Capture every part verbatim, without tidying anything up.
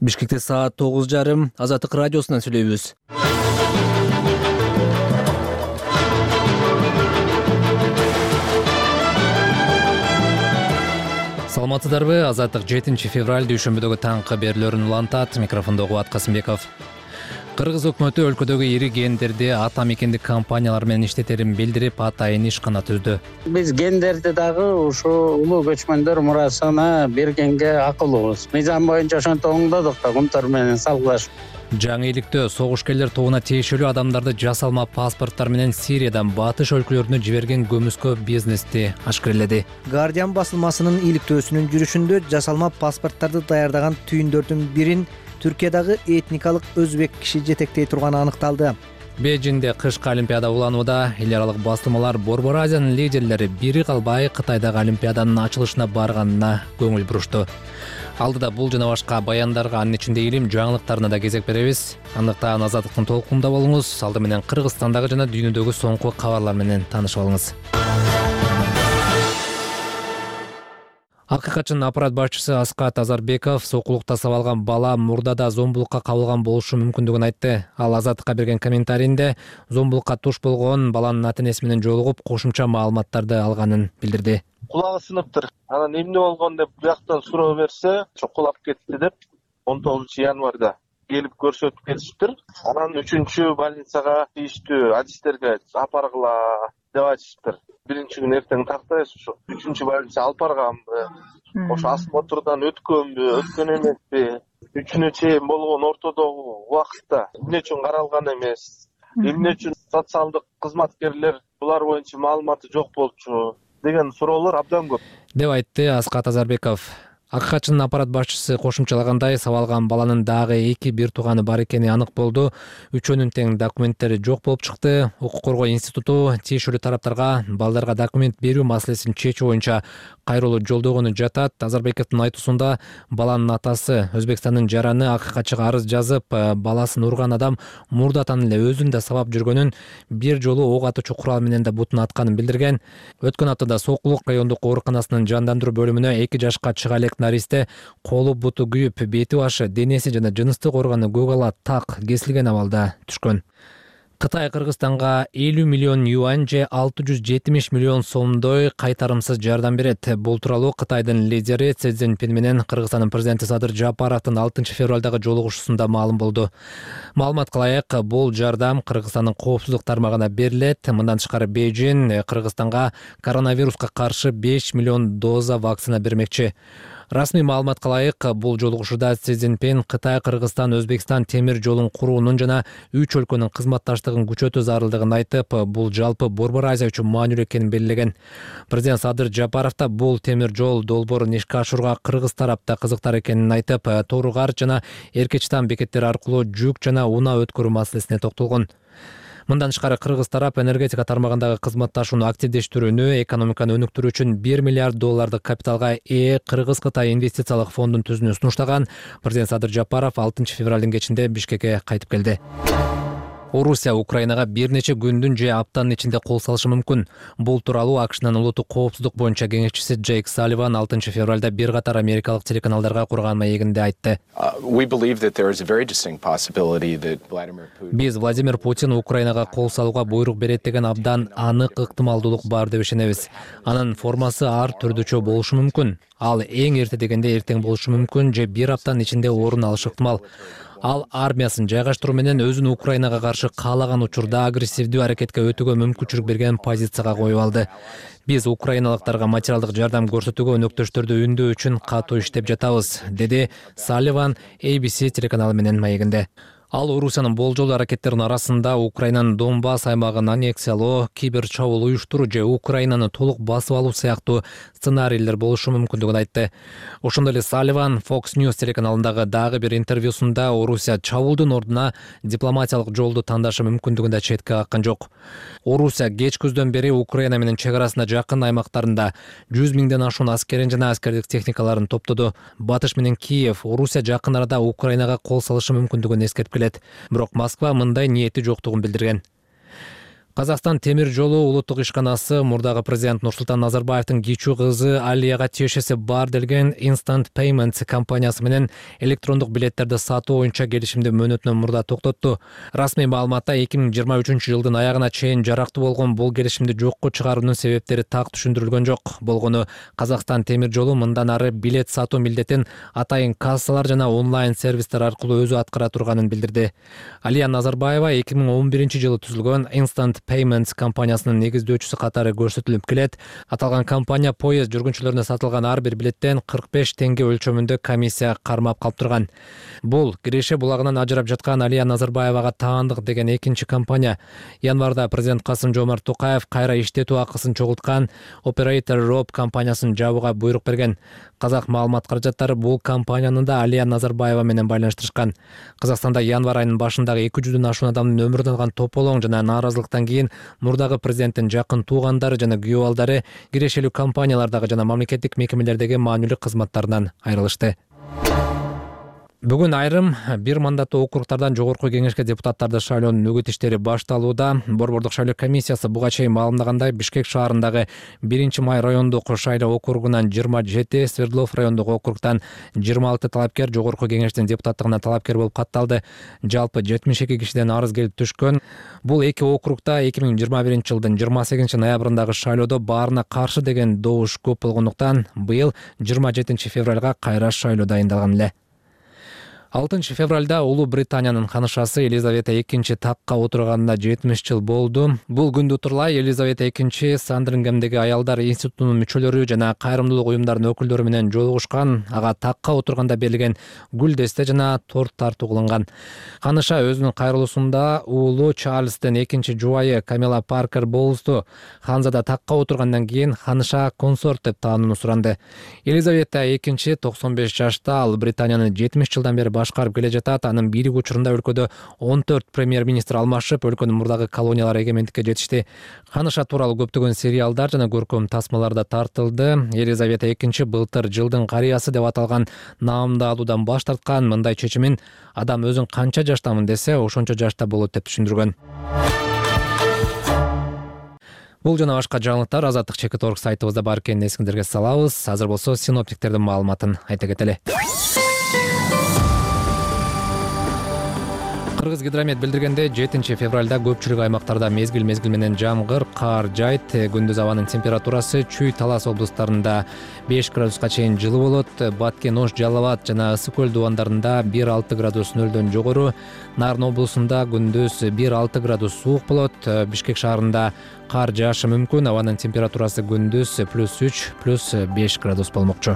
Бишкекте саат тогуз жарым Азаттык радиосунан сүйлөйбүз. Саламатсыздарбы? Азаттык жетинчи февраль дүйшөмбүдөгү таңкы берүүлөрүн улантат. Микрофондо Кубат Касымбеков. Кыргыз өкмөтү өлкөдөгү ири гендерди ата мекендик компаниялар менен иштетерин билдирип, атайын ишкана түздү. Биз гендерди дагы ушу улуу көчмөндөр мурасына бергенге акылыбыз. Мыйзам боюнча ошентип оңдодук да кумтар менен салгылашып. Жаңы иликтөө согушкерлер тобуна тиешелүү адамдарды жасалма паспорттор менен Сириядан батыш өлкөлөрүнө жиберген көмүскө бизнести ашкерледи. Guardian басылмасынын иликтөөсүнүн жүрүшүндө жасалма паспорттарды даярдаган түйүндөрдүн бирин Түркиядагы этникалык өзбек киши жетектей турганы аныкталды. Бейжиңде кышкы олимпиада уланууда. Эл аралык басылмалар Борбор Азиянын лидерлери бири калбай Кытайдагы олимпиаданын ачылышына барганына көңүл бурушту. Алдыда бул жана башка баяндарга, анын ичинде илим жаңылыктарына да кезек беребиз. Андыктан Азаттыктын толкунда болуңуз. Алды менен Кыргызстандагы жана дүйнөдөгү соңку кабарлар менен таанышып алыңыз. Акыйкатчынын аппарат башчысы Аскат Азарбеков сокулукта сабалган бала мурдада зомбулукка кабылган болушу мүмкүндүгүн айтты. Ал Азаттыкка берген комментарийинде зомбулукка туш болгон баланын ата-энеси менен жолугуп, кошумча маалыматтарды алганын билдирди. Кулагы сыныптыр. Анан эмне болгон деп буяктан суроо берсе, чокулап кетти деп он тогузунчу январда келип көрсөтүп кетиштир. Анан үчүнчү больницага тийиштүү адистерге апаргыла деп айтыштыр. Биринчи күн эртең тактайбыз, ушу үчүнчү больница алып барганбы, ошо осмотрдан өткөнбү, өткөн эмеспи, үчүнө чейин болгон ортодогу убакытта эмне үчүн каралган эмес, эмне үчүн социалдык кызматкерлер булар боюнча маалыматы жок болчу деген суроолор абдан көп деп айтты Аскат Азарбеков. Акыйкатчынын аппарат башчысы кошумчалагандай, сабалган баланын дагы эки бир тууганы бар экени анык болду. Үчөөнүн тең документтери жок болуп чыкты. Укук коргоо институту тиешелүү тараптарга балдарга документ берүү маселесин чечүү боюнча кайрылуу жолдогону жатат. Азарбековдун айтуусунда баланын атасы Өзбекстандын жараны акыйкатчыга арыз жазып, баласын урган адам мурдатан эле өзүн да сабап жүргөнүн, бир жолу ок атуучу курал менен да бутун атканын билдирген. Өткөн аптада Сокулук райондук ооруканасынын жандандыруу бөлүмүнө эки жашка чыга элек наристе колу буту күйүп, бети башы, денеси жана жыныстык органы көгала так кесилген абалда түшкөн. Кытай Кыргызстанга элүү миллион юань же алты жүз жетимиш миллион сомдой кайтарымсыз жардам берет. Бул тууралуу Кытайдын лидери Си Цзиньпин менен Кыргызстандын президенти Садыр Жапаровдун алтынчы февралдагы жолугушуусунда маалым болду. Маалымат кылайык, бул жардам Кыргызстандын коопсуздук тармагына берилет. Мындан тышкары Бейжиң Кыргызстанга коронавируска каршы беш миллион доза вакцина бермекчи. Расмий маалымат кылайык, бул жолугушууда Си Цзиньпин Кытай, Кыргызстан, Өзбекстан темир жолун куруунун жана үч өлкөнүн кызматташтыгын күчөтүү зарылдыгын айтып, бул жалпы Борбор Азия үчүн маанилүү экенин белгилеген. Президент Садыр Жапаров да бул темир жол долбоорун ишке ашырууга кыргыз тарапта кызыктар экенин айтып, Тооругар жана Эркечтан бекеттери аркылуу жүк жана унаа өткөрүү маселесине токтолгон. Мындан тышкары Кыргыз тарап энергетика тармагындагы кызматташууну активдештирүүнү, экономиканы өнүктүрүү үчүн бир миллиард доллардык капиталга ээ Кыргыз-Кытай инвестициялык фондун түзүүнү сунуштаган. Президент Садыр Жапаров алтынчы февралдын кечинде Бишкекке кайтып келди. Орусия Украинага бир нече күндүн же аптанын ичинде кол салышы мүмкүн. Бул тууралуу АКШнын улуттук коопсуздук боюнча кеңешчиси Джейк Салливан алтынчы февралда бир катар америкалык телеканалдарга курган маегинде айтты. Биз Владимир Путин Украинага кол салууга буйрук берет деген абдан анык ыктымалдуулук бар деп ишенебиз. Анын формасы ар түрдүчө болушу мүмкүн. Ал эң эрте дегенде эртең болушу мүмкүн же бир аптанын ичинде орун алышы ыктымал. Ал армиясын жайгаштыруу менен өзүн Украинага каршы каалаган учурда агрессивдүү аракетке өтүүгө мүмкүнчүлүк берген позицияга коюп алды. Биз украиналыктарга материалдык жардам көрсөтүүгө өнөктөштөрдү үндөө үчүн катуу иштеп жатабыз, деди Салливан эй би си телеканалы менен маегинде. Ал Орусиянын болжол аракеттеринин арасында Украинанын Донбасс аймагын аннексиялоо, кибер чабуул уюштуруу же Украинаны толук басып алуу сыяктуу сценарийлер болушу мүмкүндүгүн айтты. Ошондой эле Салливан Fox News телеканалындагы дагы бир интервьюсунда Орусия чабуулдун ордуна дипломатиялык жолду тандашы мүмкүндүгүн да четке каккан жок. Орусия кеч күздөн бери Украина менен чек арасына жакын аймактарында жүз миңден ашуун аскерин жана аскердик техникаларын топтоду. Батыш менен Киев Орусия жакын арада Украинага кол салышы мүмкүндүгүн эскертип келет. Бирок Москва мындай ниети жоктугун билдирген. Казакстан темир жолу улуттук ишканасы мурдагы президент Нурсултан Назарбаевдин кичүү кызы Алияга тиешеси бар делген Instant Payments компаниясы менен электрондук билеттерди сатуу боюнча келишимди мөөнөтүнөн мурда токтотту. Расмий маалыматта эки миң жыйырма үчүнчү жылдын аягына чейин жарактуу болгон бул келишимди жокко чыгаруунун себептери так түшүндүрүлгөн жок. Болгону Казакстан темир жолу мындан ары билет сатуу милдетин атайын кассалар жана онлайн сервистер аркылуу өзү аткара турганын билдирди. Алия Назарбаева эки миң он биринчи жылы түзүлгөн Instant Payments компаниясынын негиздөөчүсү катары көрсөтүлүп келет. Аталган компания поезд жүргүнчүлөрүнө сатылган ар бир билеттен кырк беш теңге өлчөмүндө комиссия кармап калып турган. Бул киреше булагынан ажырап жаткан Алия Назарбаевага таандык деген экинчи компания. Январда президент Касым-Жомарт Токаев кайра иштетүү акысын чогулткан Operator Rob компаниясын жабууга буйрук берген. Казак маалымат каражаттары бул компанияны да Алия Назарбаева менен байланыштырышкан. Казакстанда январь айынын башындагы эки жүздөн ашуун адамдын өмүрүн алган тополоң жана нааразылыктан кийин мурдагы президенттин жакын туугандары жана күйөө балдары кирешелүү компаниялардагы жана мамлекеттик мекемелердеги маанилүү кызматтарынан айрылышты. Бүгүн айрым бир мандаттуу округтардан жогорку кеңешке депутаттарды шайлоонун нөгөт иштери башталууда. Борбордук шайлоо комиссиясы буга чейин маалымдагандай Бишкек шаарындагы биринчи май райондук шайлоо округунан жыйырма жети, Свердлов райондук округтан жыйырма алты талапкер жогорку кеңештин депутаттыгына талапкер болуп катталды. Жалпы жетимиш эки кишиден арыз келип түшкөн. Бул эки округта эки миң жыйырма биринчи жылдын жыйырма сегизинчи ноябрындагы шайлоодо баарына каршы деген добуш көп болгондуктан быйыл жыйырма жетинчи февралга кайра шайлоо дайындалган эле. алтынчы февралда Улуу Британиянын ханышасы Елизавета экинчи такка отурганына жетимиш жыл болду. Бул күндү утурлай Елизавета экинчи Сандрингемдеги аялдар институтунун мүчөлөрү жана кайрымдуулук уюмдарынын өкүлдөрү менен жолугушкан. Ага такка отурганда берилген гүл десте жана торт тартуу кылынган. Ханыша өзүнүн кайрылуусунда уулу Чарльздын экинчи жубайы Камила Паркер Боулсту ханзада такка отургандан кийин ханыша консорт деп таанууну суранды. Елизавета экинчи токсон беш жашта, ал Британияны жетимиш жылдан бери башкарып келе жатат. Анын бийлик учурунда өлкөдө он төрт премьер-министр алмашып, өлкөнүн мурдагы колониялар эгемендикке жетишти. Ханыша тууралуу көптөгөн сериалдар жана көркөм тасмаларда тартылды. Елизавета экинчи былтыр жылдын карыясы деп аталган наамды алуудан баш тарткан. Мындай чечимин адам өзүн канча жаштамын десе, ошончо жашта болот деп түшүндүргөн. Бул жана башка жаңылыктар Азаттык чекит орг сайтыбызда бар экенин эсиңиздерге салабыз. Азыр болсо синоптиктердин маалыматын айта кетели. Кыргыз гидромет билдиргенде жетинчи февралда көпчүлүк аймактарда мезгил мезгил менен жамгыр, кар жайт. Күндүз абанын температурасы Чүй, Талас облустарында беш градуска чейин жылы болот. Баткен, Ош, Жалал Абад жана Ысык көл дубандарында бир алты градус нөлдөн жогору. Нарын облусунда күндүз бир алты градус суук болот. Бишкек шаарында кар жаашы мүмкүн. Абанын температурасы күндүз плюс үч, плюс беш градус болмокчу.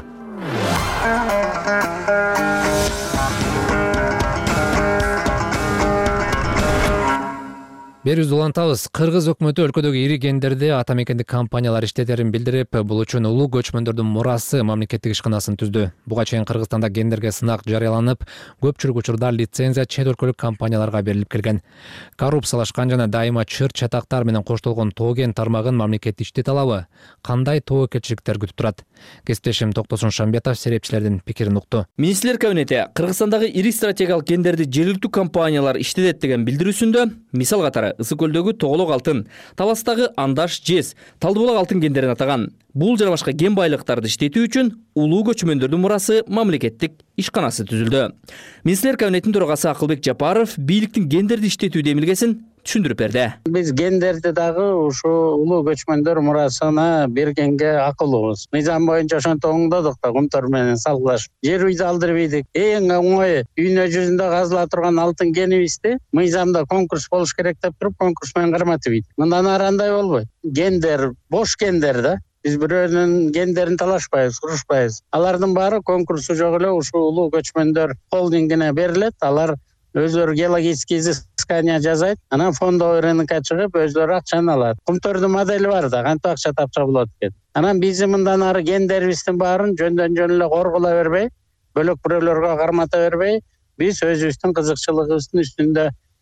Берүүбүздү улантабыз. Кыргыз өкмөтү өлкөдөгү ири кендерде ата мекендик компаниялар иштетерин билдирип, бул үчүн улуу көчмөндөрдүн мурасы мамлекеттик ишканасын түздү. Буга чейин Кыргызстанда кендерге сынак жарыяланып, көпчүлүк учурда лицензия чет өлкөлүк компанияларга берилип келген. Коррупциялашкан жана дайыма чыр чатактар менен коштолгон тоо кен тармагын мамлекет иштете алабы? Кандай тоокелчиликтер күтүп турат? Кесиптешим Токтосун Шамбетов серепчилердин пикирин укту. Министрлер кабинети Кыргызстандагы ири стратегиялык кендерди жергиликтүү компаниялар иштетет деген билдирүүсүндө мисал катары Ысык көлдөгү Тоголок алтын, Таластагы Андаш жез, Талдыбулак алтын кендерин атаган. Бул жана башка кен байлыктарды иштетүү үчүн улуу көчмөндөрдүн мурасы мамлекеттик ишканасы түзүлдү. Министрлер кабинетинин төрагасы Акылбек Жапаров бийликтин кендерди иштетүү демилгесин түшүндүрүп берди. Биз кендерди дагы ушу улуу көчмөндөр мурасына бергенге акылыбыз. Мыйзам боюнча ошентип оңдодук да кумтөр менен салгылашып. Жер үйдү алдырып ийдик. Эң оңой дүйнө жүзүндө казыла турган алтын кенибизди мыйзамда конкурс болуш керек деп туруп конкурс менен карматып ийдик. Мындан ары андай болбойт. Кендер бош кендер да. Биз бирөөнүн кендерин талашпайбыз, урушпайбыз. Алардын баары конкурсу жок эле ушу улуу көчмөндөр холдингине берилет. Алар өзлөрү геологический изыскания жасайт, анан фондовый рынокко чыгып, өзлөрү акчаны алат. Кумтөрдүн модели бар да, кантип акча тапса болот экен. Анан биз мындан ары кендерибиздин баарын жөндөн жөн эле коргула бербей, бөлөк бирөөлөргө кармата бербей, биз өзүбүздүн кызыкчылыгыбыздын үстүндө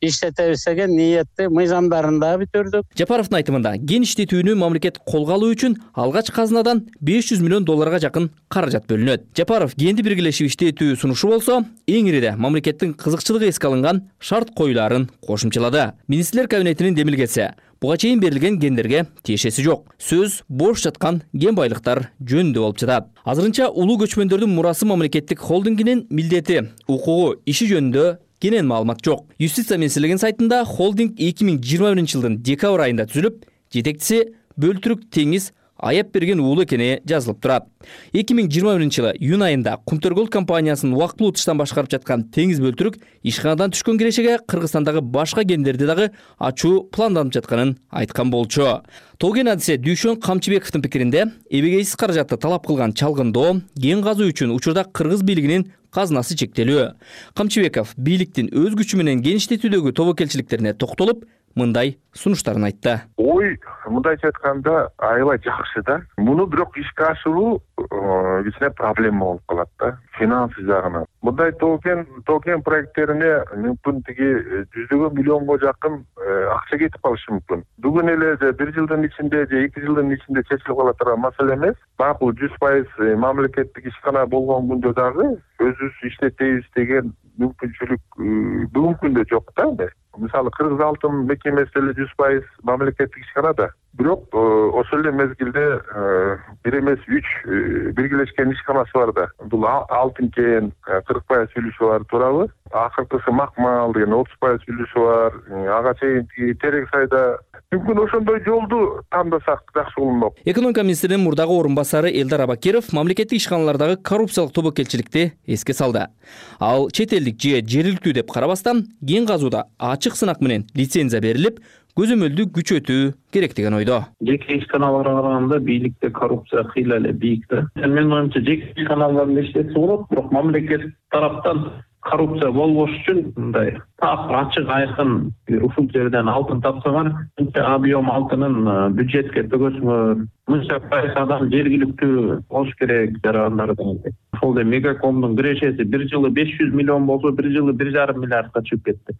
иштетебиз деген ниетти мыйзамдарын дагы бүтүрдүк. Жапаровдун айтымында кен иштетүүнү мамлекет колго алуу үчүн алгач казынадан беш жүз миллион долларга жакын каражат бөлүнөт. Жапаров кенди биргелешип иштетүү сунушу болсо, эң ириде мамлекеттин кызыкчылыгы эске алынган шарт коюуларын кошумчалады. Министрлер кабинетинин демилгеси буга чейин берилген кендерге тиешеси жок. Сөз бош жаткан кен байлыктар жөнүндө болуп жатат. Азырынча улуу көчмөндөрдүн мурасы мамлекеттик холдингинин милдети, укугу, иши жөнүндө кенен маалымат жок. Юстиция министрлигинин сайтында холдинг эки миң жыйырма биринчи жылдын декабрь айында түзүлүп, жетекчиси Бөлтүрүк теңиз аяп берген уулу экени жазылып турат. эки миң жыйырма биринчи жылы июнь айында Кумтөргөл компаниясынын убактылуу тыштан башкарып жаткан Теңиз Бөлтүрүк ишканадан түшкөн кирешеге Кыргызстандагы башка кендерди дагы ачуу планданып жатканын айткан болчу. Тоген адиси Дүйшөн Камчыбековдун пикиринде, эбегейсиз каражатты талап кылган чалгындоо кен казуу үчүн учурда кыргыз бийлигинин казынасы чектелүү. Камчыбеков бийликтин өз күчү менен кен иштетүүдөгү тобокелчиликтерине токтолуп, мындай сунуштарын айтты. Ой, мындайча айтканда аябай жакшы да. Муну бирок ишке ашыруу кичине проблема болуп калат да, финанс жагынан. Мындай токен токен проекттерине мүмкүн тиги жүздөгөн миллионго жакын акча кетип калышы мүмкүн. Бүгүн эле же бир жылдын ичинде же эки жылдын ичинде чечилип кала турган маселе эмес. Макул жүз пайыз мамлекеттик ишкана болгон күндө дагы өзүбүз иштетебиз деген мүмкүнчүлүк бүгүнкү күндө жок да. Мисалы Кыргыз алтын мекемеси эле жүз пайыз мамлекеттик ишкана да. Бирок ошол эле мезгилде бир эмес үч биргелешкен ишканасы бар да. Бул алтын кен кырк пайыз үлүшү бар, туурабы? Акыркысы Макмал деген отуз пайыз үлүшү бар. Ага чейин Терек сайда мүмкүн ошондой жолду тандасак жакшы болмок. Экономика министринин мурдагы орун басары Элдар Абакиров мамлекеттик ишканалардагы коррупциялык тобокелчиликти эске салды. Ал чет элдик же жергиликтүү деп карабастан кен казууда ачык сынак менен лицензия берилип, көзөмөлдү күчөтүү керек деген ойдо. Жеке ишканаларга караганда бийликте коррупция кыйла эле бийик да. Менин оюмча жеке ишканаларды иштетсе болот, бирок мамлекет тараптан коррупция болбош үчүн мындай так ачык айкын ушул жерден алтын тапсаңар, объем алтынын бюджетке төгөсүңөр, мынча пайыз адам жергиликтүү болуш керек жарандардан. Ошол эле Мегакомдун кирешеси бир жылы беш жүз миллион болсо, бир жылы бир жарым миллиардка чыгып кетти.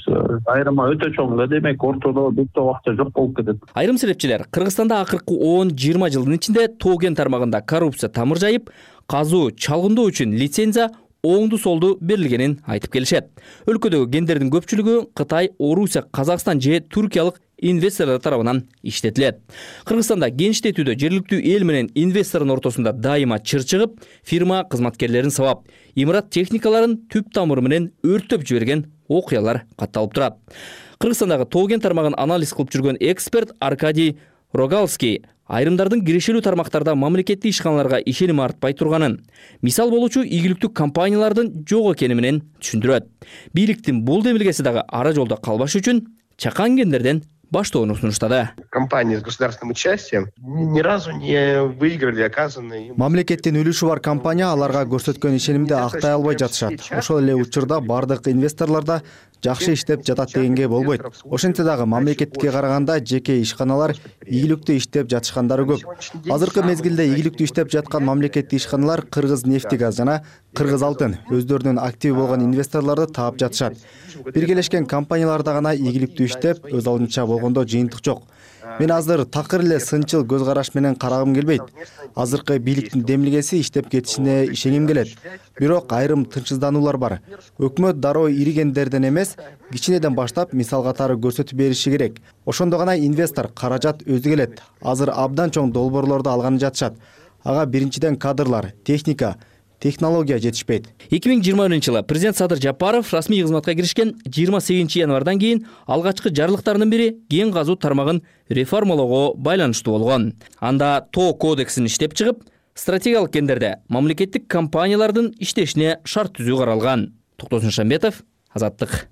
Айрыма өтө чоң да, демек ортодо бүттө акча жок болуп кетет. Айрым серепчилер Кыргызстанда акыркы он жыйырма жылдын ичинде тоо кен тармагында коррупция тамыр жайып, казуу, чалгындоо үчүн лицензия оңду солду берилгенин айтып келишет. Өлкөдөгү кендердин көпчүлүгү Кытай, Орусия, Казакстан же Түркиялык инвесторлор тарабынан иштетилет. Кыргызстанда кен иштетүүдө жергиликтүү эл менен инвестордун ортосунда дайыма чыр чыгып, фирма кызматкерлерин сабап, имарат техникаларын түп тамыры менен өрттөп жиберген окуялар катталып турат. Кыргызстандагы тоо кен тармагын анализ кылып жүргөн эксперт Аркадий Рогалский айрымдардын кирешелүү тармактарда мамлекеттик ишканаларга ишеним артпай турганын, мисал болучу ийгиликтүү компаниялардын жок экени менен түшүндүрөт. Бийликтин бул демилгеси дагы ара жолдо калбаш үчүн чакан кендерден баштоону сунуштады. Компании с государственным участием ни разу не выиграли оказанные. Мамлекеттин үлүшү бар компания аларга көрсөткөн ишенимди актай албай жатышат. Ошол эле учурда бардык инвесторлор да жакшы иштеп жатат дегенге болбойт. Ошентсе дагы мамлекетке караганда жеке ишканалар ийгиликтүү иштеп жатышкандары көп. Азыркы мезгилде ийгиликтүү иштеп жаткан мамлекеттик ишканалар Кыргыз нефтегаз жана Кыргыз алтын өздөрүнүн актив болгон инвесторлорду таап жатышат. Биргелешкен компанияларда гана ийгиликтүү иштеп, өз алдынча болгондо жыйынтык жок. Мен азыр такыр эле сынчыл көз караш менен карагым келбейт. Азыркы бийликтин демилгеси иштеп кетишине ишенгим келет. Бирок айрым тынчсыздануулар бар. Өкмөт дароо иригендерден эмес, кичинеден баштап мисал катары көрсөтүп бериши керек. Ошондо гана инвестор каражат өзү келет. Азыр абдан чоң долбоорлорду алганы жатышат. Ага биринчиден кадрлар, техника, технология жетишпейт. эки миң жыйырма биринчи жылы президент Садыр Жапаров расмий кызматка киришкен жыйырма сегизинчи январдан кийин алгачкы жарлыктарынын бири кен казуу тармагын реформалоого байланыштуу болгон. Анда тоо кодексин иштеп чыгып, стратегиялык кендерде мамлекеттик компаниялардын иштешине шарт түзүү каралган. Токтосун Шамбетов, Азаттык.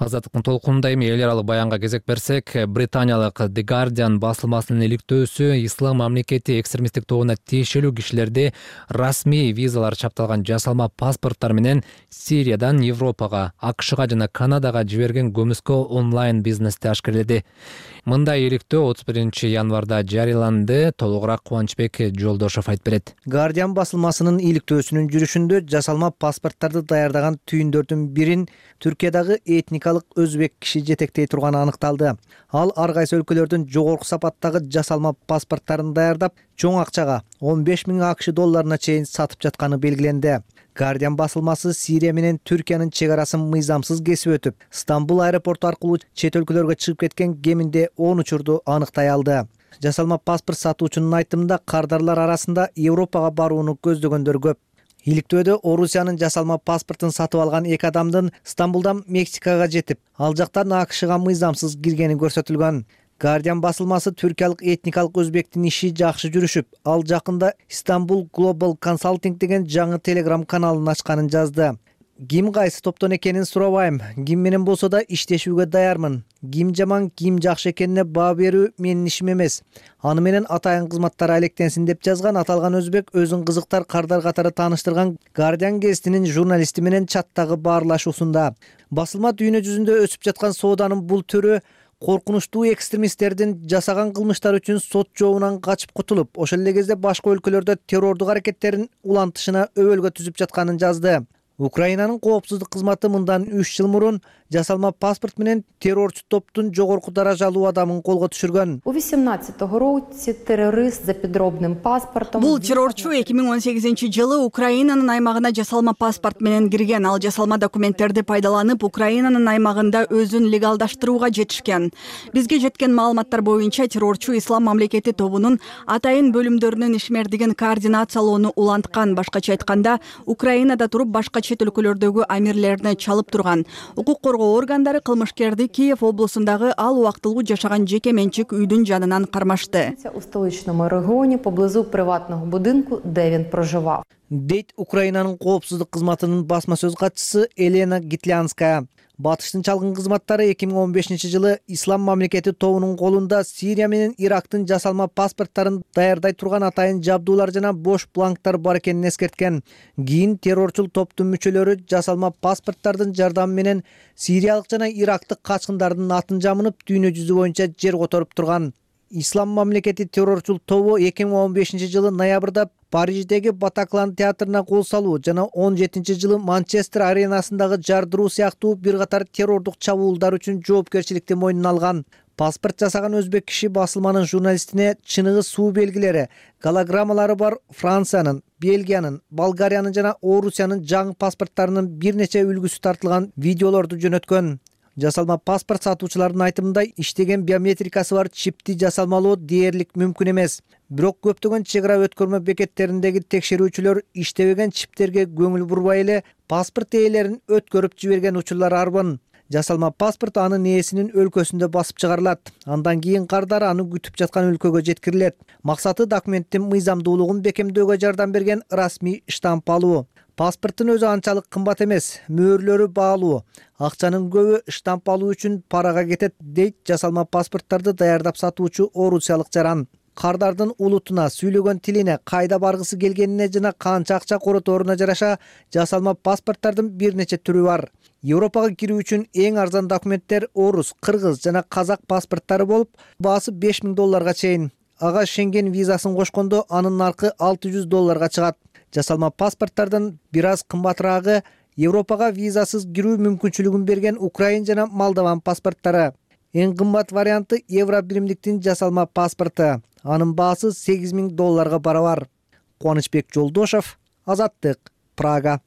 азаттыктын толкунунда эми эл аралык баянга кезек берсек, британиялык The Guardian басылмасынын иликтөөсү ислам мамлекети экстремисттик тобуна тиешелүү кишилерди расмий визалар чапталган жасалма паспорттар менен Сириядан Европага, АКШга жана Канадага жиберген көмүскө онлайн бизнести ашкерледи. Мындай иликтөө отуз биринчи январда жарыяланды. Толугураак Кубанычбек Жолдошов айтып берет. Guardian басылмасынын иликтөөсүнүн жүрүшүндө жасалма паспорттарды даярдаган түйүндөрдүн бирин Түркиядагы этникалык өзбек киши жетектей турганы аныкталды. Ал ар кайсы өлкөлөрдүн жогорку сапаттагы жасалма паспорттарын даярдап, чоң акчага он беш миң АКШ долларына чейин сатып жатканы белгиленди. Guardian басылмасы Сирия менен Түркиянын чек арасын мыйзамсыз кесип өтүп, Стамбул аэропорту аркылуу чет өлкөлөргө чыгып кеткен кеминде он учурду аныктай алды. Жасалма паспорт сатуучунун айтымында кардарлар арасында Европага барууну көздөгөндөр көп. Иликтөөдө Орусиянын жасалма паспортун сатып алган эки адамдын Стамбулдан Мексикага жетип, ал жактан АКШга мыйзамсыз киргени көрсөтүлгөн. Guardian басылмасы түркиялык этникалык өзбектин иши жакшы жүрүшүп, ал жакында Istanbul Global Consulting деген жаңы телеграм каналын ачканын жазды. Ким кайсы топтон экенин сурабайм. Ким менен болсо да иштешүүгө даярмын. Ким жаман, ким жакшы экенине баа берүү менин ишим эмес. Аны менен атайын кызматтары алектенсин деп жазган аталган өзбек өзүн кызыктар кардар катары тааныштырган Guardian гезитинин журналисти менен чаттагы баарлашуусунда. Басылма дүйнө жүзүндө өсүп жаткан сооданын бул түрү коркунучтуу экстремисттердин жасаган кылмыштар үчүн сот жообунан качып кутулуп, ошол эле кезде башка өлкөлөрдө террордук аракеттерин улантышына өбөлгө түзүп жатканын жазды. Украинанын коопсуздук кызматы мындан үч жыл мурун жасалма паспорт менен террорчу топтун жогорку даражалуу адамын колго түшүргөн. У вісімнадцятому році террорист за підробним паспортом. Бул террорчу эки миң он сегизинчи жылы Украинанын аймагына жасалма паспорт менен кирген. Ал жасалма документтерди пайдаланып, Украинанын аймагында өзүн легалдаштырууга жетишкен. Бизге жеткен маалыматтар боюнча террорчу ислам мамлекети тобунун атайын бөлүмдөрүнүн ишмердигин координациялоону уланткан. Башкача айтканда, Украинада туруп башка чет өлкөлөрдөгү амирлерине чалып турган. Укук коргоо органдары кылмышкерди Киев облусундагы ал убактылуу жашаган жеке менчик үйдүн жанынан кармашты. У столичному регионе поблизу приватного будинку, де він проживав. Дейт Украинанын коопсуздук кызматынын басма сөз катчысы Елена Гитлянская. Батыштын чалгын кызматтары эки миң он бешинчи жылы ислам мамлекети тобунун колунда Сирия менен Ирактын жасалма паспорттарын даярдай турган атайын жабдуулар жана бош бланктар бар экенин эскерткен. Кийин террорчул топтун мүчөлөрү жасалма паспорттардын жардамы менен сириялык жана ирактык качкындардын атын жамынып, дүйнө жүзү боюнча жер которуп турган. Ислам мамлекети террорчул тобу эки миң он бешинчи жылы ноябрда Париждеги Батаклан театрына кол салуу жана он жетинчи жылы Манчестер аренасындагы жардыруу сыяктуу бир катар террордук чабуулдар үчүн жоопкерчиликти мойнуна алган. Паспорт жасаган өзбек киши басылманын журналистине чыныгы суу белгилери, голограммалары бар Франциянын, Бельгиянын, Болгариянын жана Орусиянын жаңы паспорттарынын бир нече үлгүсү тартылган видеолорду жөнөткөн. Жасалма паспорт сатуучулардын айтымында иштеген биометрикасы бар чипти жасалмалоо дээрлик мүмкүн эмес. Бирок көптөгөн чек ара өткөрмө бекеттериндеги текшерүүчүлөр иштебеген чиптерге көңүл бурбай эле паспорт ээлерин өткөрүп жиберген учурлар арбын. Жасалма паспорт анын ээсинин өлкөсүндө басып чыгарылат. Андан кийин кардар аны күтүп жаткан өлкөгө жеткирилет. Максаты документтин мыйзамдуулугун бекемдөөгө жардам берген расмий штамп алуу. Паспорттун өзү анчалык кымбат эмес, мөөрлөрү баалуу. Акчанын көбү штамп алуу үчүн парага кетет, дейт жасалма паспорттарды даярдап сатуучу орусиялык жаран. Кардардын улутуна, сүйлөгөн тилине, кайда баргысы келгенине жана канча акча короторуна жараша жасалма паспорттардын бир нече түрү бар. Европага кирүү үчүн эң арзан документтер орус, кыргыз жана казак паспорттары болуп, баасы беш миң долларга чейин. Ага Шенген визасын кошкондо анын наркы алты жүз долларга чыгат. Жасалма паспорттардын бир аз кымбатыраагы Европага визасыз кирүү мүмкүнчүлүгүн берген Украин жана Молдован паспорттары. Эң кымбат варианты евро биримдиктин жасалма паспорту. Анын баасы сегиз миң долларга барабар. Кубанычбек Жолдошов, Азаттык, Прага.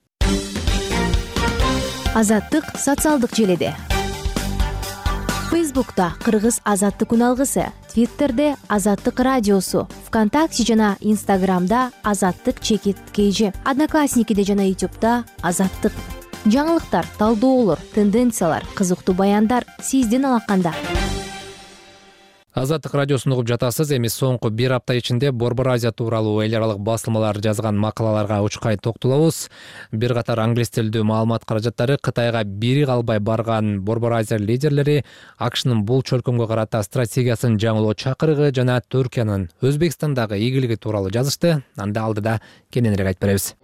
Азаттык социалдык желеде. Фейсбукта Кыргыз Азаттык үналгысы, Твиттерде Азаттык радиосу, ВКонтакте жана Инстаграмда Азаттык чекит кейжи, Одноклассникиде жана Ютубта Азаттык. Жаңылыктар, талдоолор, тенденциялар, кызыктуу баяндар сиздин алаканда. Азаттык радиосун угуп жатасыз. Эми соңку бир апта ичинде Борбор Азия тууралуу эл аралык басылмалар жазган макалаларга учкай токтолобуз. Бир катар англис тилдүү маалымат каражаттары Кытайга бири калбай барган Борбор Азия лидерлери АКШнын бул чөлкөмгө карата стратегиясын жаңылоо чакырыгы жана Түркиянын Өзбекстандагы ийгилиги тууралуу жазышты. Анда алдыда кененирээк айтып беребиз.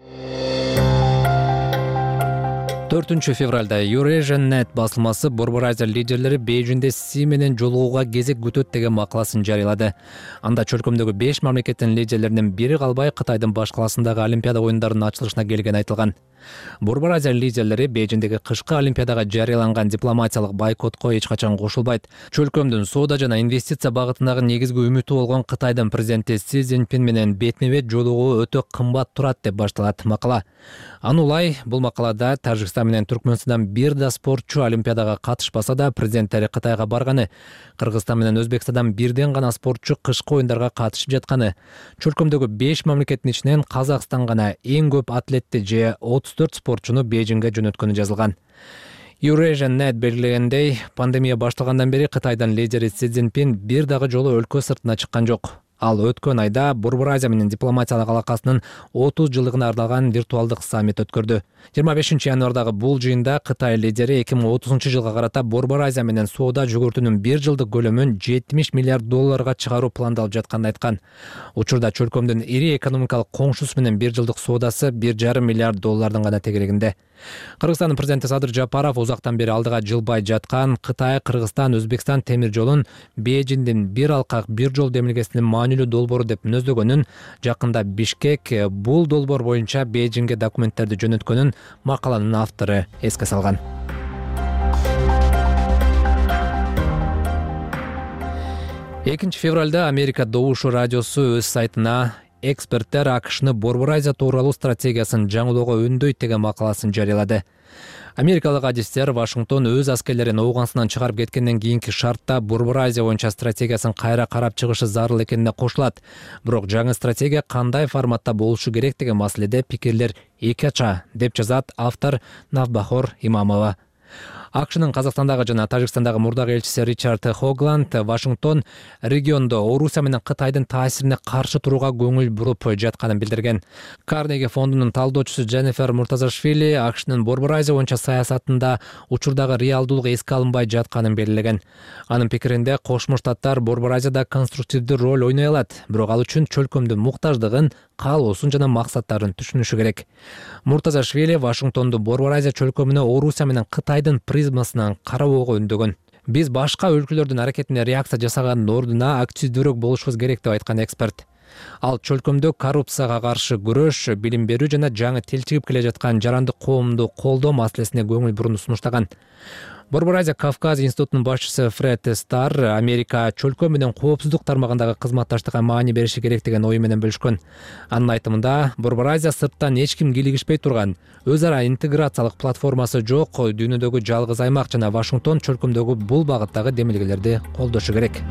төртүнчү февралда Eurasian Net басылмасы Борбор Азия лидерлери Бейжиңде Си менен жолугууга кезек күтөт деген макаласын жарыялады. Анда чөлкөмдөгү беш мамлекеттин лидерлеринин бири калбай Кытайдын баш каласындагы Олимпиада оюндарынын ачылышына келгени айтылган. Борбор Азия лидерлери Бейжиңдеги кышкы Олимпиадага жарыяланган дипломатиялык бойкотко эч качан кошулбайт. Чөлкөмдүн соода жана инвестиция багытындагы негизги үмүтү болгон Кытайдын президенти Си Цзиньпин менен бетме-бет жолугуу өтө кымбат турат деп башталат макала. Аны улай бул макалада Тажикстан менен Түркмөнстандан бир да спортчу Олимпиадага катышпаса да президенттери Кытайга барганы, Кыргызстан менен Өзбекстандан бирден гана спортчу кышкы оюндарга катышып жатканы, чөлкөмдөгү беш мамлекеттин ичинен Казакстан гана эң көп атлетти же отуз төрт спортчуну Бейжиңге жөнөткөнү жазылган. Eurasian Net белгилегендей, пандемия башталгандан бери Кытайдын лидери Си Цзиньпин бир дагы жолу өлкө сыртына чыккан жок. Ал өткөн айда Борбор Азия менен дипломатиялык алакасынын отуз жылдыгына арналган виртуалдык саммит өткөрдү. жыйырма бешинчи январдагы бул жыйында Кытай лидери эки миң отузунчу жылга карата Борбор Азия менен соода жүгүртүүнүн бир жылдык көлөмүн жетимиш миллиард долларга чыгаруу пландалып жатканын айткан. Учурда чөлкөмдүн ири экономикалык коңшусу менен бир жылдык соодасы бир жарым миллиард доллардын гана тегерегинде. Кыргызстандын президенти Садыр Жапаров узактан бери алдыга жылбай жаткан Кытай, Кыргызстан, Өзбекстан темир жолун Бейжиңдин бир алкак бир жол демилгесинин маанилүү долбоору деп мүнөздөгөнүн, жакында Бишкек бул долбоор боюнча Бейжиңге документтерди жөнөткөнүн макаланын автору эске салган. экинчи февралда Америка Добушу радиосу өз сайтына эксперттер АКШны Борбор Азия тууралуу стратегиясын жаңылоого үндөйт деген макаласын жарыялады. Америкалык адистер Вашингтон өз аскерлерин Оогансынан чыгарып кеткенден кийинки шартта Борбор Азия боюнча стратегиясын кайра карап чыгышы зарыл экенине кошулат. Бирок жаңы стратегия кандай форматта болушу керек деген маселеде пикирлер эки ача, деп жазат автор Навбахор Имамова. АКШнын Казакстандагы жана Тажикстандагы мурдагы элчиси Ричард Хогланд Вашингтон региондо Орусия менен Кытайдын таасирине каршы турууга көңүл буруп жатканын билдирген. Карнеги фондунун талдоочусу Дженнифер Муртазашвили АКШнын Борбор Азия боюнча саясатында учурдагы реалдуулук эске алынбай жатканын белгилеген. Анын пикиринде Кошмо Штаттар Борбор Азияда конструктивдүү роль ойной алат, бирок ал үчүн чөлкөмдүн муктаждыгын, каалоосун жана максаттарын түшүнүшү керек. Муртазашвили Вашингтонду Борбор Азия чөлкөмүнө Орусия менен Кытайдын призмасынан кароого үндөгөн. Биз башка өлкөлөрдүн аракетине реакция жасаганын ордуна активдүүрөөк болушубуз керек деп айткан эксперт. Ал чөлкөмдө коррупцияга каршы күрөш, билим берүү жана жаңы тилчигип келе жаткан жарандык коомду колдоо маселесине көңүл буруну сунуштаган. Борбор Азия Кавказ институтунун башчысы Фред Стар Америка чөлкөм менен коопсуздук тармагындагы кызматташтыкка маани бериши керек деген ою менен бөлүшкөн. Анын айтымында Борбор Азия сырттан эч ким кийлигишпей турган, өз ара интеграциялык платформасы жок дүйнөдөгү жалгыз аймак жана Вашингтон чөлкөмдөгү бул багыттагы демилгелерди колдошу керек.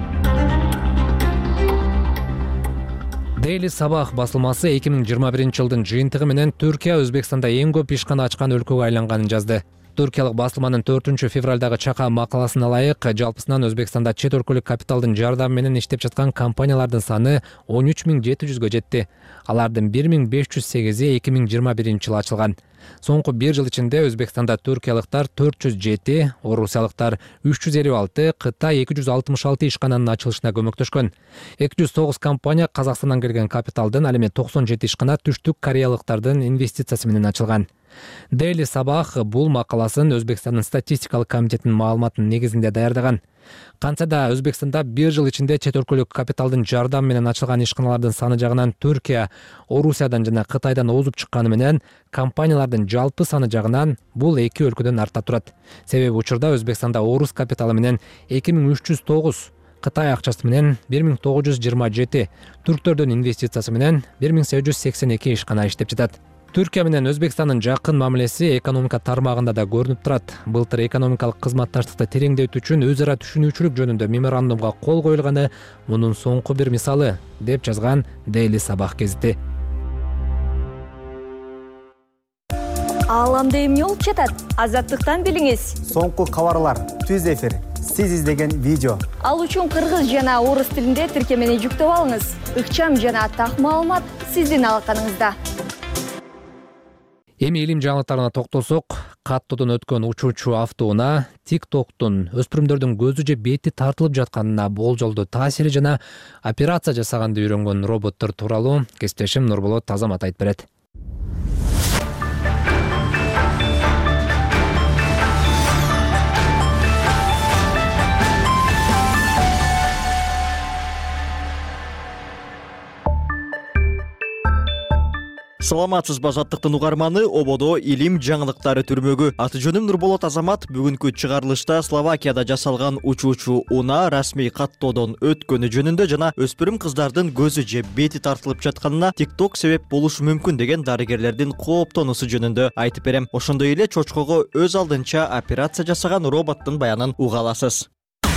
Daily Sabah басылмасы эки миң жыйырма биринчи жылдын жыйынтыгы менен Түркия Өзбекстанда эң көп ишкана ачкан өлкөгө айланганын жазды. Түркиялык басылманын төртүнчү февралдагы чака макаласына ылайык, жалпысынан Өзбекстанда чет өлкөлүк капиталдын жардамы менен иштеп жаткан компаниялардын саны он үч миң жети жүзгө жетти. Алардын бир миң беш жүз сегизи эки миң жыйырма биринчи жылы ачылган. Соңку бир жыл ичинде Өзбекстанда түркиялыктар төрт жүз жети, орусиялыктар үч жүз элүү алты, Кытай эки жүз алтымыш алты ишкананын ачылышына көмөктөшкөн. эки жүз тогуз компания Казакстандан келген капиталдын, ал эми токсон жети ишкана түштүк кореялыктардын инвестициясы менен ачылган. Daily Sabah бул макаласын Өзбекстандын статистикалык комитетинин маалыматынын негизинде даярдаган. Кантса да Өзбекстанда бир жыл ичинде чет өлкөлүк капиталдын жардамы менен ачылган ишканалардын саны жагынан Түркия, Орусиядан жана Кытайдан озуп чыкканы менен компаниялардын жалпы саны жагынан бул эки өлкөдөн артта турат. Себеби учурда Өзбекстанда орус капиталы менен эки миң үч жүз тогуз, Кытай акчасы менен бир миң тогуз жүз жыйырма жети, түрктөрдүн инвестициясы менен бир миң сегиз жүз сексен эки ишкана иштеп жатат. Түркия менен Өзбекстандын жакын мамилеси экономика тармагында да көрүнүп турат. Былтыр экономикалык кызматташтыкты тереңдетүү үчүн өз ара түшүнүүчүлүк жөнүндө меморандумга кол коюлганы мунун соңку бир мисалы, деп жазган Daily Sabah гезити. Ааламда эмне болуп жатат? Азаттыктан билиңиз. Соңку кабарлар, түз эфир, сиз издеген видео. Ал үчүн кыргыз жана орус тилинде тиркемени жүктөп алыңыз. Ыкчам жана так маалымат сиздин алаканыңызда. Эми илим жаңылыктарына токтолсок, каттоодон өткөн учуучу автоунаа TikToktун өспүрүмдөрдүн көзү же бети тартылып жатканына болжолдуу таасири жана операция жасаганды үйрөнгөн роботтор тууралуу кесиптешим Нурболот Азамат айтып берет. Саламатсызбы Азаттыктын угарманы, ободо илим жаңылыктары түрмөгү. Аты жөнүм Нурболот Азамат. Бүгүнкү чыгарылышта Словакияда жасалган учуучу унаа расмий каттоодон өткөнү жөнүндө жана өспүрүм кыздардын көзү же бети тартылып жатканына TikTok себеп болушу мүмкүн деген дарыгерлердин кооптонуусу жөнүндө айтып берем. Ошондой эле чочкого өз алдынча операция жасаган роботтун баянын уга аласыз.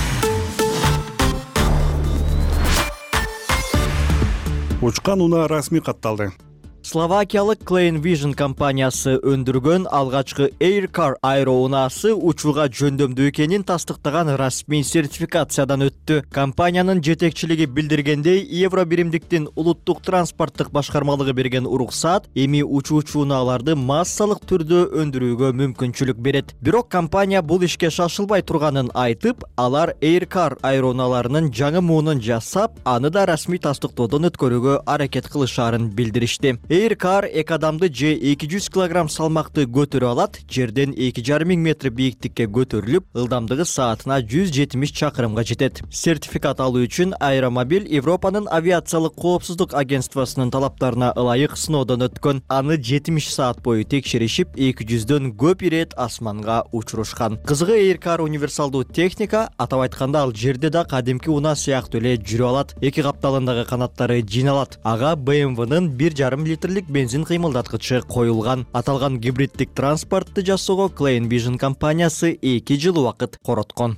Учкан унаа расмий катталды. Словакиялык Klein Vision компаниясы өндүргөн алгачкы Aircar аэро унаасы учууга жөндөмдүү экенин тастыктаган расмий сертификациядан өттү. Компаниянын жетекчилиги билдиргендей, Евро биримдиктин улуттук транспорттук башкармалыгы берген уруксаат эми учуучу унааларды массалык түрдө өндүрүүгө мүмкүнчүлүк берет. Бирок компания бул ишке шашылбай турганын айтып, алар Aircar аэро унааларынын жаңы муунун жасап, аны да расмий тастыктоодон өткөрүүгө аракет кылышаарын билдиришти. Aircar эки адамды же эки жүз килограмм салмакты көтөрө алат, жерден эки жарым миң метр бийиктикке көтөрүлүп, ылдамдыгы саатына жүз жетимиш чакырымга жетет. Сертификат алуу үчүн аэромобиль Европанын авиациялык коопсуздук агентствосунун талаптарына ылайык сыноодон өткөн. Аны жетимиш саат бою текшеришип, эки жүздөн көп ирет асманга учурушкан. Кызыгы, Aircar универсалдуу техника, атап айтканда ал жерде да кадимки унаа сыяктуу эле жүрө алат. Эки капталындагы канаттары жийналат. Ага бэ эм вэнын бир жарым литрлик бензин кыймылдаткычы коюлган. Аталган гибриддик транспортты жасоого Klein Vision компаниясы эки жыл убакыт короткон.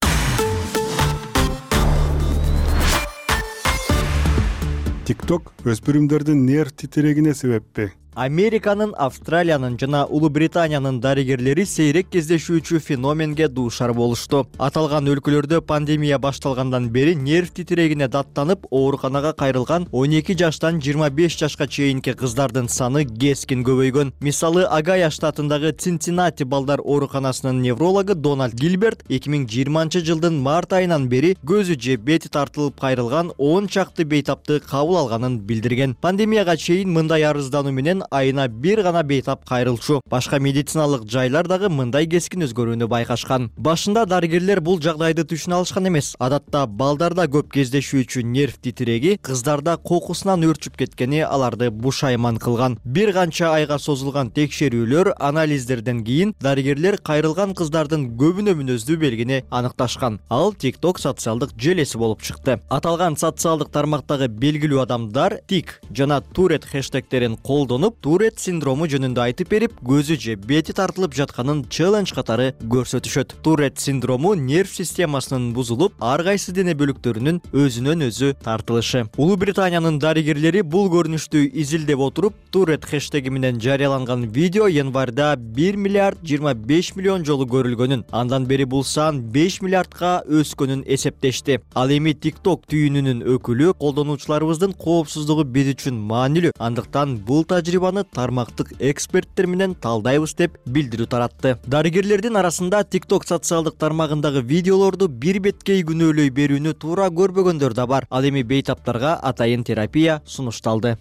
TikTok өспүрүмдөрдүн нерв титирегине себеппи? Американын, Австралиянын жана Улуу Британиянын дарыгерлери сейрек кездешүүчү феноменге дуушар болушту. Аталган өлкөлөрдө пандемия башталгандан бери нерв титирегине даттанып, ооруканага кайрылган он эки жаштан жыйырма беш жашка чейинки кыздардын саны кескин көбөйгөн. Мисалы, Агая штатындагы Цинциннати балдар ооруканасынын неврологу Дональд Гилберт эки миң жыйырманчы жылдын март айынан бери көзү же бети тартылып кайрылган он чакты бейтапты кабыл алганын билдирген. Пандемияга чейин мындай арыздануу менен айына бир гана бейтап кайрылчу. Башка медициналык жайлар дагы мындай кескин өзгөрүүнү байкашкан. Башында дарыгерлер бул жагдайды түшүнө алышкан эмес. Адатта балдарда көп кездешүүчү нерв титиреги кыздарда кокусунан өрчүп кеткени аларды бушайман кылган. Бир канча айга созулган текшерүүлөр, анализдерден кийин дарыгерлер кайрылган кыздардын көбүнө мүнөздүү белгини аныкташкан. Ал TikTok социалдык желеси болуп чыкты. Аталган социалдык тармактагы белгилүү адамдар тик жана Tourette хэштегтерин колдонуп, Tourette синдрому жөнүндө айтып берип, көзү же бети тартылып жатканын челлендж катары көрсөтүшөт. Tourette синдрому нерв системасынын бузулуп, ар кайсы дене бөлүктөрүнүн өзүнөн өзү тартылышы. Улуу Британиянын дарыгерлери бул көрүнүштү изилдеп отуруп, Tourette хэштеги менен жарыяланган видео январда бир миллиард жыйырма беш миллион жолу көрүлгөнүн, андан бери бул сан беш миллиардка өскөнүн эсептешти. Ал эми TikTok түйүнүнүн өкүлү колдонуучуларыбыздын коопсуздугу биз үчүн маанилүү, андыктан бул тажрыйбаны тармактык эксперттер менен талдайбыз деп билдирүү таратты. Дарыгерлердин арасында TikTok социалдык тармагындагы видеолорду бир беткей күнөөлөй берүүнү туура көрбөгөндөр да бар. Ал эми бейтаптарга атайын терапия сунушталды.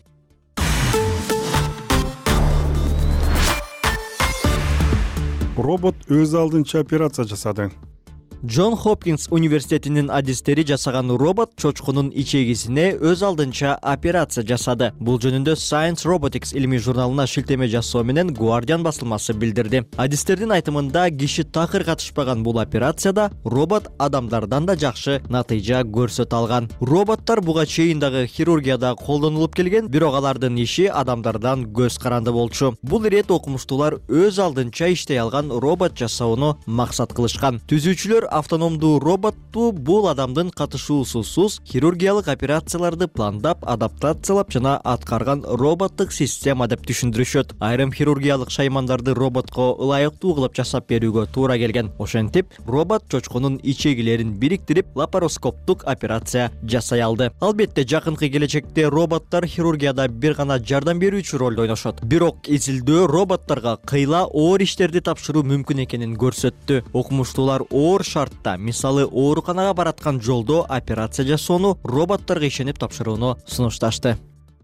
Робот өз алдынча операция жасады. Джон Хопкинс университетинин адистери жасаган робот чочкунун ичегисине өз алдынча операция жасады. Бул жөнүндө Science Robotics илимий журналына шилтеме жасоо менен Guardian басылмасы билдирди. Адистердин айтымында, киши такыр катышпаган бул операцияда робот адамдардан да жакшы натыйжа көрсөтө алган. Роботтор буга чейин дагы хирургияда колдонулуп келген, бирок алардын иши адамдардан көз каранды болчу. Бул ирет окумуштуулар өз алдынча иштей алган робот жасоону максат кылышкан. Түзүүчүлөр автономдуу роботту бул адамдын катышуусусуз хирургиялык операцияларды пландап, адаптациялап жана аткарган роботтук система деп түшүндүрүшөт. Айрым хирургиялык шаймандарды роботко ылайыктуу кылып жасап берүүгө туура келген. Ошентип, робот чочконун ичегилерин бириктирип, лапароскоптук операция жасай алды. Албетте, жакынкы келечекте роботтор хирургияда бир гана жардам берүүчү ролду ойношот. Бирок изилдөө роботторго кыйла оор иштерди тапшыруу мүмкүн экенин көрсөттү. Окумуштуулар оор шартта, мисалы ооруканага бараткан жолдо операция жасоону роботторго ишенип тапшырууну сунушташты.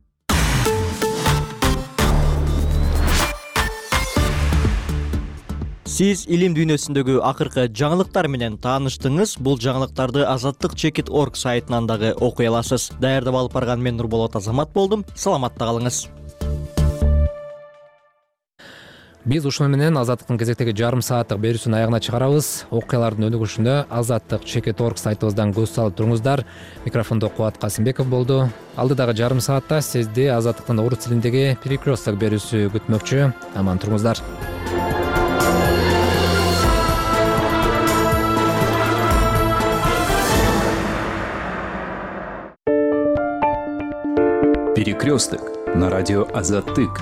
Сиз илим дүйнөсүндөгү акыркы жаңылыктар менен тааныштыңыз. Бул жаңылыктарды азаттык чекит точка орг сайтынан дагы окуй аласыз. Даярдап алып барган мен Нурболот Азамат болдум. Саламатта калыңыз. Биз ушуну менен азаттыктын кезектеги жарым сааттык берүүсүн аягына чыгарабыз. Окуялардын өнүгүшүндө азаттык чекит точка орг сайтыбыздан көз салып туруңуздар. Микрофондо Кубат Касымбеков болду. Алдыдагы жарым саатта сизди азаттыктын орус тилиндеги перекресток берүүсү күтмөкчү. Аман туруңуздар. Перекресток на радио Азаттык.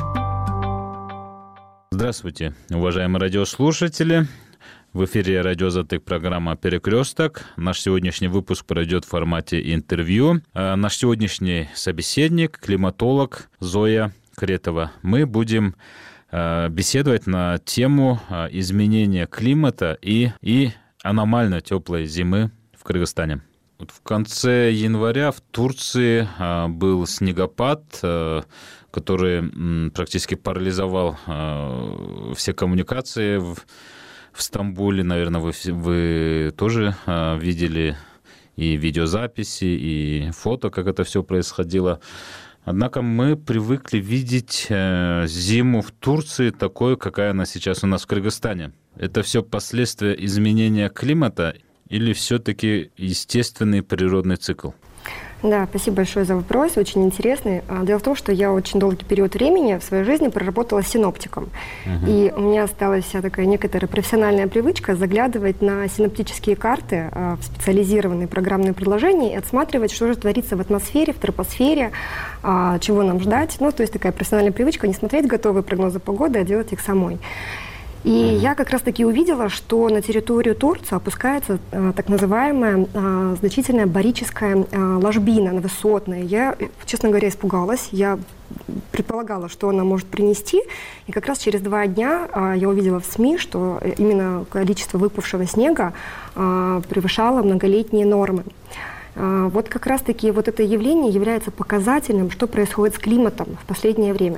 Здравствуйте, уважаемые радиослушатели. В эфире радио Азаттык, программа «Перекресток». Наш сегодняшний выпуск пройдет в формате интервью. Наш сегодняшний собеседник, климатолог Зоя Кретова. Мы будем беседовать на тему изменения климата и, и аномально теплой зимы в Кыргызстане. В конце января в Турции был снегопад, который практически парализовал все коммуникации в Стамбуле. Наверное, вы, вы тоже видели и видеозаписи, и фото, как это все происходило. Однако мы привыкли видеть зиму в Турции такой, какая она сейчас у нас в Кыргызстане. Это все последствия изменения климата или все-таки естественный природный цикл? Да, спасибо большое за вопрос, очень интересный. Дело в том, что я очень долгий период времени в своей жизни проработала синоптиком. Uh-huh. И у меня осталась такая некоторая профессиональная привычка заглядывать на синоптические карты в специализированные программные приложения и отсматривать, что же творится в атмосфере, в тропосфере, чего нам ждать. Ну, то есть такая профессиональная привычка не смотреть готовые прогнозы погоды, а делать их самой. И mm-hmm. я как раз-таки увидела, что на территорию Турции опускается а, так называемая а, значительная барическая а, ложбина, она высотная. Я, честно говоря, испугалась. Я предполагала, что она может принести. И как раз через два дня а, я увидела в СМИ, что именно количество выпавшего снега а, превышало многолетние нормы. А, вот как раз-таки вот это явление является показательным, что происходит с климатом в последнее время.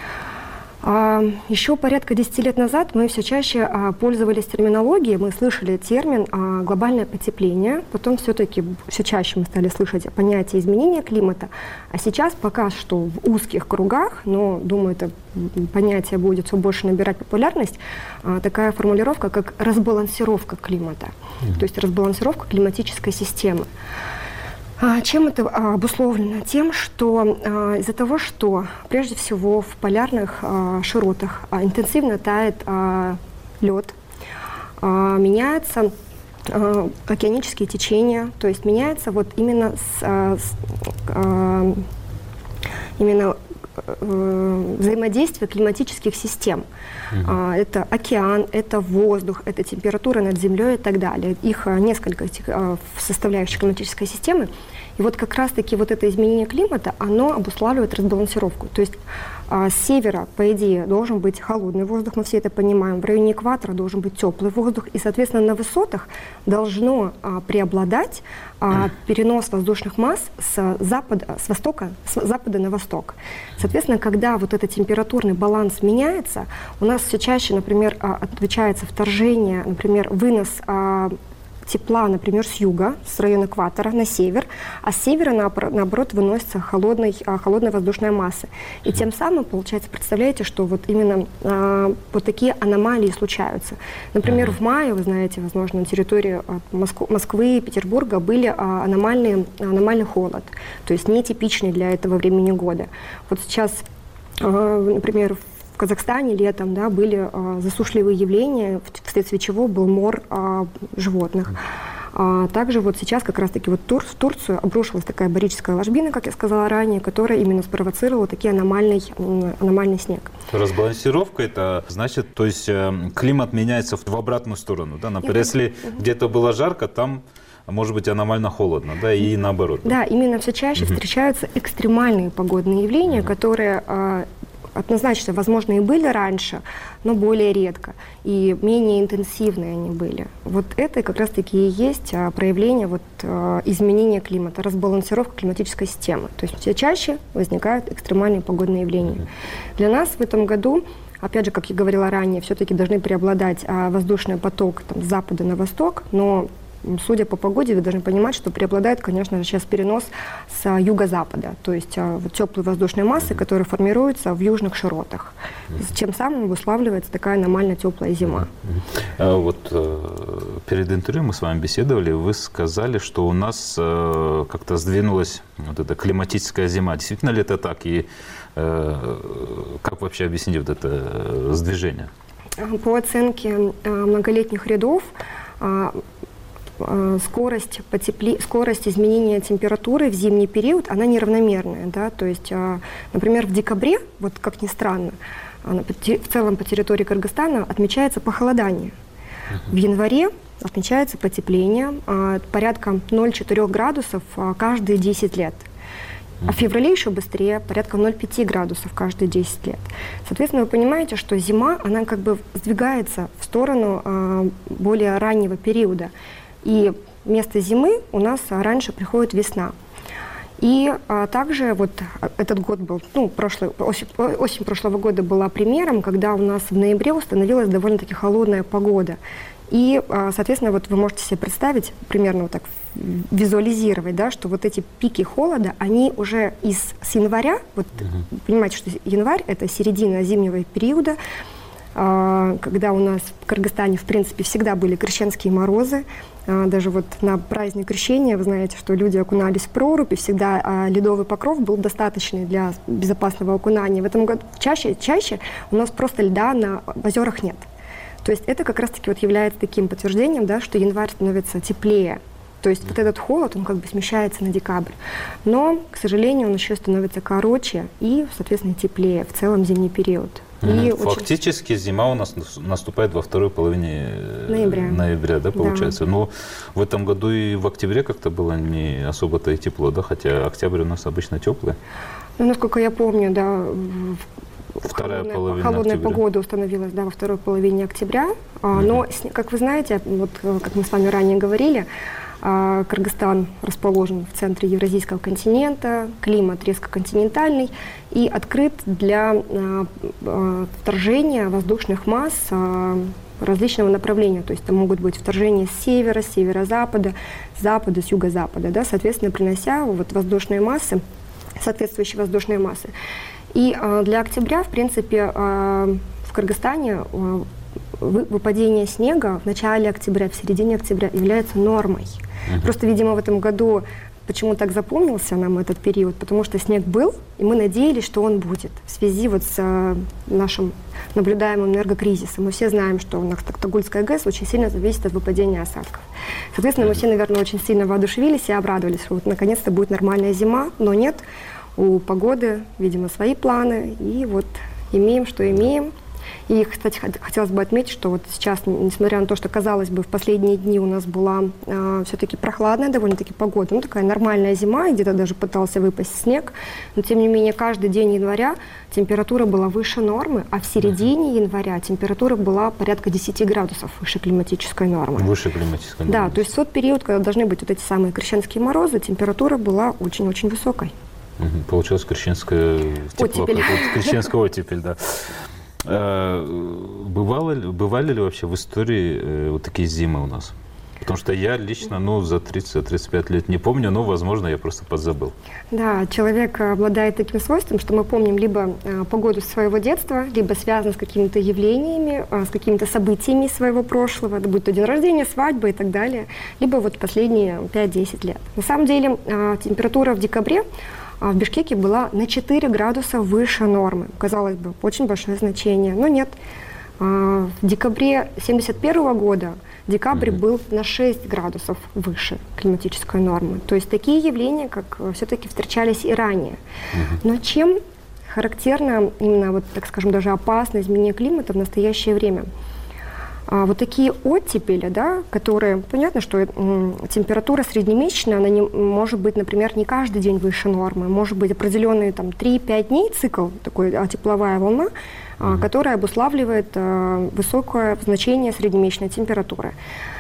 Еще порядка десяти лет назад мы все чаще пользовались терминологией, мы слышали термин глобальное потепление, потом все-таки все чаще мы стали слышать понятие изменения климата, а сейчас пока что в узких кругах, но, думаю, это понятие будет все больше набирать популярность, такая формулировка, как разбалансировка климата, mm-hmm. то есть разбалансировка климатической системы. Чем это обусловлено? Тем, что а, из-за того, что прежде всего в полярных а, широтах а, интенсивно тает а, лед, а, меняются а, океанические течения, то есть меняется вот именно, с, а, с, а, именно а, взаимодействие климатических систем. Mm-hmm. Это океан, это воздух, это температура над землей и так далее. Их несколько этих составляющих климатической системы. И вот как раз-таки вот это изменение климата, оно обуславливает разбалансировку. То есть а, с севера, по идее, должен быть холодный воздух, мы все это понимаем. В районе экватора должен быть теплый воздух. И, соответственно, на высотах должно а, преобладать а, перенос воздушных масс с запада, с востока, с запада на восток. Соответственно, когда вот этот температурный баланс меняется, у нас все чаще, например, а, отмечается вторжение, например, вынос а, тепла, например, с юга, с района экватора на север, а с севера, наоборот, выносится холодный, холодная воздушная масса. И тем самым, получается, представляете, что вот именно а, вот такие аномалии случаются. Например, в мае, вы знаете, возможно, на территории Москвы, Москвы и Петербурга были а, аномальные, аномальный холод, то есть нетипичный для этого времени года. Вот сейчас, а, например, в Казахстане летом, да, были засушливые явления, вследствие чего был мор животных. А также вот сейчас как раз-таки вот Тур, в Турцию обрушилась такая барическая ложбина, как я сказала ранее, которая именно спровоцировала такие аномальный, аномальный снег. Разбалансировка это значит, то есть климат меняется в обратную сторону, да? Например, если где-то было жарко, там может быть аномально холодно, да, и наоборот. Да, да, именно все чаще угу. встречаются экстремальные погодные явления, угу. которые однозначно, возможно, и были раньше, но более редко. И менее интенсивные они были. Вот это как раз-таки и есть проявление вот, изменения климата, разбалансировка климатической системы. То есть все чаще возникают экстремальные погодные явления. Для нас в этом году, опять же, как я говорила ранее, все-таки должны преобладать воздушный поток там, с запада на восток, но судя по погоде, вы должны понимать, что преобладает, конечно же, сейчас перенос с юго-запада, то есть вот, теплые воздушные массы, которые формируются в южных широтах. Чем самым обуславливается такая аномально теплая зима. Вот перед интервью мы с вами беседовали, вы сказали, что у нас как-то сдвинулась вот эта климатическая зима. Действительно ли это так? И как вообще объяснить вот это сдвижение? По оценке многолетних рядов, скорость, потепли... скорость изменения температуры в зимний период, она неравномерная. Да? То есть, например, в декабре, вот как ни странно, в целом по территории Кыргызстана отмечается похолодание. В январе отмечается потепление, порядка ноль целых четыре десятых градусов каждые десять лет. А в феврале еще быстрее, порядка ноль целых пять десятых градусов каждые десять лет. Соответственно, вы понимаете, что зима, она как бы сдвигается в сторону более раннего периода. И вместо зимы у нас раньше приходит весна. И а, также вот этот год был, ну, прошлый, осень, осень прошлого года была примером, когда у нас в ноябре установилась довольно-таки холодная погода. И, а, соответственно, вот вы можете себе представить, примерно вот так визуализировать, да, что вот эти пики холода, они уже из, с января, вот uh-huh. понимаете, что январь – это середина зимнего периода, когда у нас в Кыргызстане, в принципе, всегда были крещенские морозы. Даже вот на праздник Крещения, вы знаете, что люди окунались в прорубь, и всегда ледовый покров был достаточный для безопасного окунания. В этом году чаще, чаще у нас просто льда на озерах нет. То есть это как раз-таки вот является таким подтверждением, да, что январь становится теплее. То есть вот этот холод, он как бы смещается на декабрь. Но, к сожалению, он еще становится короче и, соответственно, теплее в целом зимний период. И фактически очень... зима у нас наступает во второй половине ноября, ноября да, получается. Да. Но в этом году и в октябре как-то было не особо-то и тепло, да, хотя октябрь у нас обычно теплый. Ну, насколько я помню, да, Вторая холодная, половина холодная октября. Погода установилась, да, во второй половине октября. Mm-hmm. Но, как вы знаете, вот как мы с вами ранее говорили, Кыргызстан расположен в центре Евразийского континента, климат резко континентальный и открыт для вторжения воздушных масс различного направления. То есть это могут быть вторжения с севера, с северо-запада, с запада, с юго-запада, да, соответственно, принося вот воздушные массы, соответствующие воздушные массы. И для октября, в принципе, в Кыргызстане выпадение снега в начале октября, в середине октября является нормой. Uh-huh. Просто, видимо, в этом году почему так запомнился нам этот период, потому что снег был, и мы надеялись, что он будет в связи вот с э, нашим наблюдаемым энергокризисом. Мы все знаем, что у нас Токтагульская ГЭС очень сильно зависит от выпадения осадков. Соответственно, мы все, наверное, очень сильно воодушевились и обрадовались, что вот наконец-то будет нормальная зима, но нет, у погоды, видимо, свои планы, и вот имеем, что имеем. И, кстати, хотелось бы отметить, что вот сейчас, несмотря на то, что, казалось бы, в последние дни у нас была э, все-таки прохладная довольно-таки погода, ну, такая нормальная зима, где-то даже пытался выпасть снег, но, тем не менее, каждый день января температура была выше нормы, а в середине января температура была порядка десяти градусов выше климатической нормы. Выше климатической нормы. Да, то есть в тот период, когда должны быть вот эти самые крещенские морозы, температура была очень-очень высокой. Получилось крещенская тепло, крещенская оттепель, да. Бывало, бывали ли вообще в истории э, вот такие зимы у нас? Потому что я лично, ну, за тридцать-тридцать пять лет не помню, но, возможно, я просто подзабыл. Да, человек обладает таким свойством, что мы помним либо э, погоду своего детства, либо связано с какими-то явлениями, э, с какими-то событиями своего прошлого, будь то день рождения, свадьба и так далее, либо вот последние пять-десять лет. На самом деле э, температура в декабре в Бишкеке была на четыре градуса выше нормы. Казалось бы, очень большое значение, но нет. В декабре семьдесят первого года декабрь mm-hmm. был на шесть градусов выше климатической нормы. То есть такие явления, как все-таки встречались и ранее. Mm-hmm. Но чем характерно именно, вот, так скажем, даже опасное изменение климата в настоящее время? А, вот такие оттепели, да, которые, понятно, что м, температура среднемесячная, она не, может быть, например, не каждый день выше нормы, может быть определенные там три-пять дней цикл, такой а, тепловая волна, mm-hmm. а, которая обуславливает а, высокое значение среднемесячной температуры.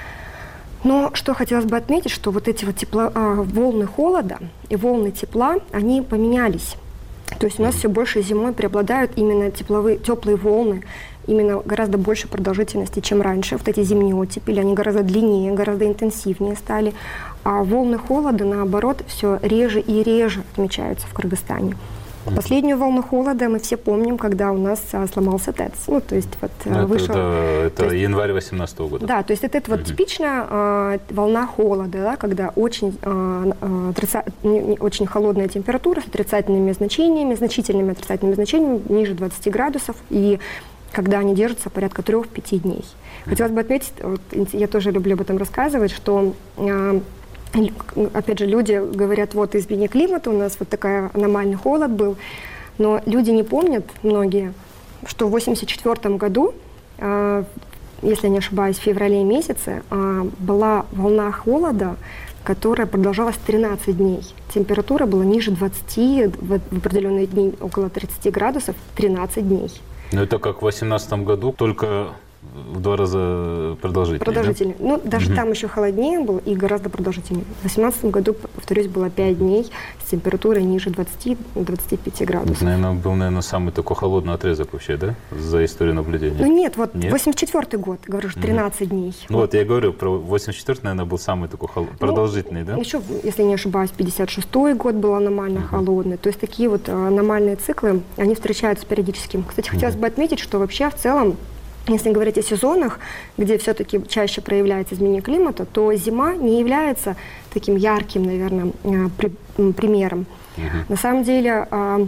Но что хотелось бы отметить, что вот эти вот тепло, а, волны холода и волны тепла, они поменялись. То есть у нас все больше зимой преобладают именно тепловые, теплые волны, именно гораздо больше продолжительности, чем раньше. Вот эти зимние оттепели, они гораздо длиннее, гораздо интенсивнее стали. А волны холода, наоборот, все реже и реже отмечаются в Кыргызстане. Последнюю волну холода мы все помним, когда у нас а, сломался ТЭЦ. Ну, то есть вот это, вышел... Это, это есть, январь восемнадцатого года. Да, то есть это, это вот типичная а, волна холода, да, когда очень, а, отрица... не, не, очень холодная температура с отрицательными значениями, значительными отрицательными значениями, ниже двадцати градусов, и когда они держатся порядка трех-пяти дней. Хотелось бы отметить, вот, я тоже люблю об этом рассказывать, что... А, опять же, люди говорят, вот изменение климата, у нас вот такой аномальный холод был, но люди не помнят, многие, что в восемьдесят четвёртом году, э, если не ошибаюсь, в феврале месяце, э, была волна холода, которая продолжалась тринадцать дней. Температура была ниже двадцати, в, в определенные дни около тридцати градусов, тринадцать дней. Ну это как в восемнадцатом году, только... в два раза продолжительнее. Продолжительнее. Да? Ну, даже угу. там еще холоднее было и гораздо продолжительнее. В две тысячи восемнадцатом году, повторюсь, было пять дней с температурой ниже двадцати-двадцати пяти градусов. Это, наверное, был, наверное, самый такой холодный отрезок вообще, да, за историю наблюдения? Ну нет, вот нет? восемьдесят четвёртый год, говорю, что тринадцать угу. дней. Ну вот. вот я говорю, про восемьдесят четвёртый, наверное, был самый такой хол... ну, продолжительный, да? Еще, если не ошибаюсь, пятьдесят шестой год был аномально угу. холодный. То есть такие вот аномальные циклы, они встречаются периодически. Кстати, угу. хотелось бы отметить, что вообще в целом, если говорить о сезонах, где все-таки чаще проявляется изменение климата, то зима не является таким ярким, наверное, при, примером. Uh-huh. На самом деле, э,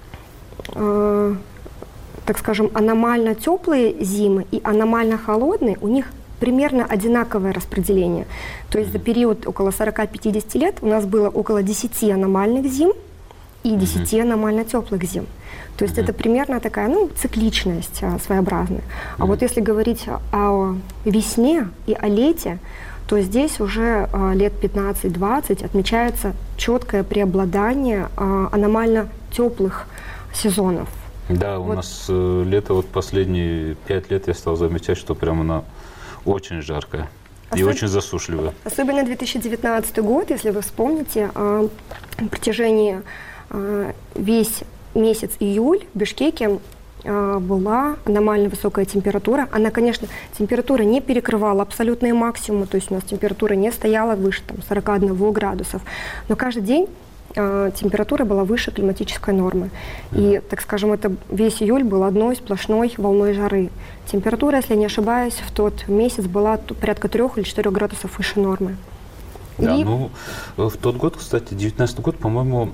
э, так скажем, аномально теплые зимы и аномально холодные, у них примерно одинаковое распределение. То есть за период около сорока-пятидесяти лет у нас было около десяти аномальных зим и десяти uh-huh. аномально теплых зим. То есть mm-hmm. это примерно такая, ну, цикличность а, своеобразная. Mm-hmm. А вот если говорить о весне и о лете, то здесь уже а, лет пятнадцать-двадцать отмечается четкое преобладание а, аномально теплых сезонов. Да, у вот. нас э, лето, вот последние пять лет я стал замечать, что прямо оно очень жаркое. Особ... И очень засушливое. Особенно две тысячи девятнадцатый год, если вы вспомните, а, на протяжении а, весь месяц июль в Бишкеке э, была аномально высокая температура. Она, конечно, температура не перекрывала абсолютные максимумы, то есть у нас температура не стояла выше там, сорока одного градусов, но каждый день э, температура была выше климатической нормы. И, так скажем, это весь июль был одной сплошной волной жары. Температура, если я не ошибаюсь, в тот месяц была порядка трех или четырех градусов выше нормы. Да, и... ну, в тот год, кстати, девятнадцатый год, по-моему,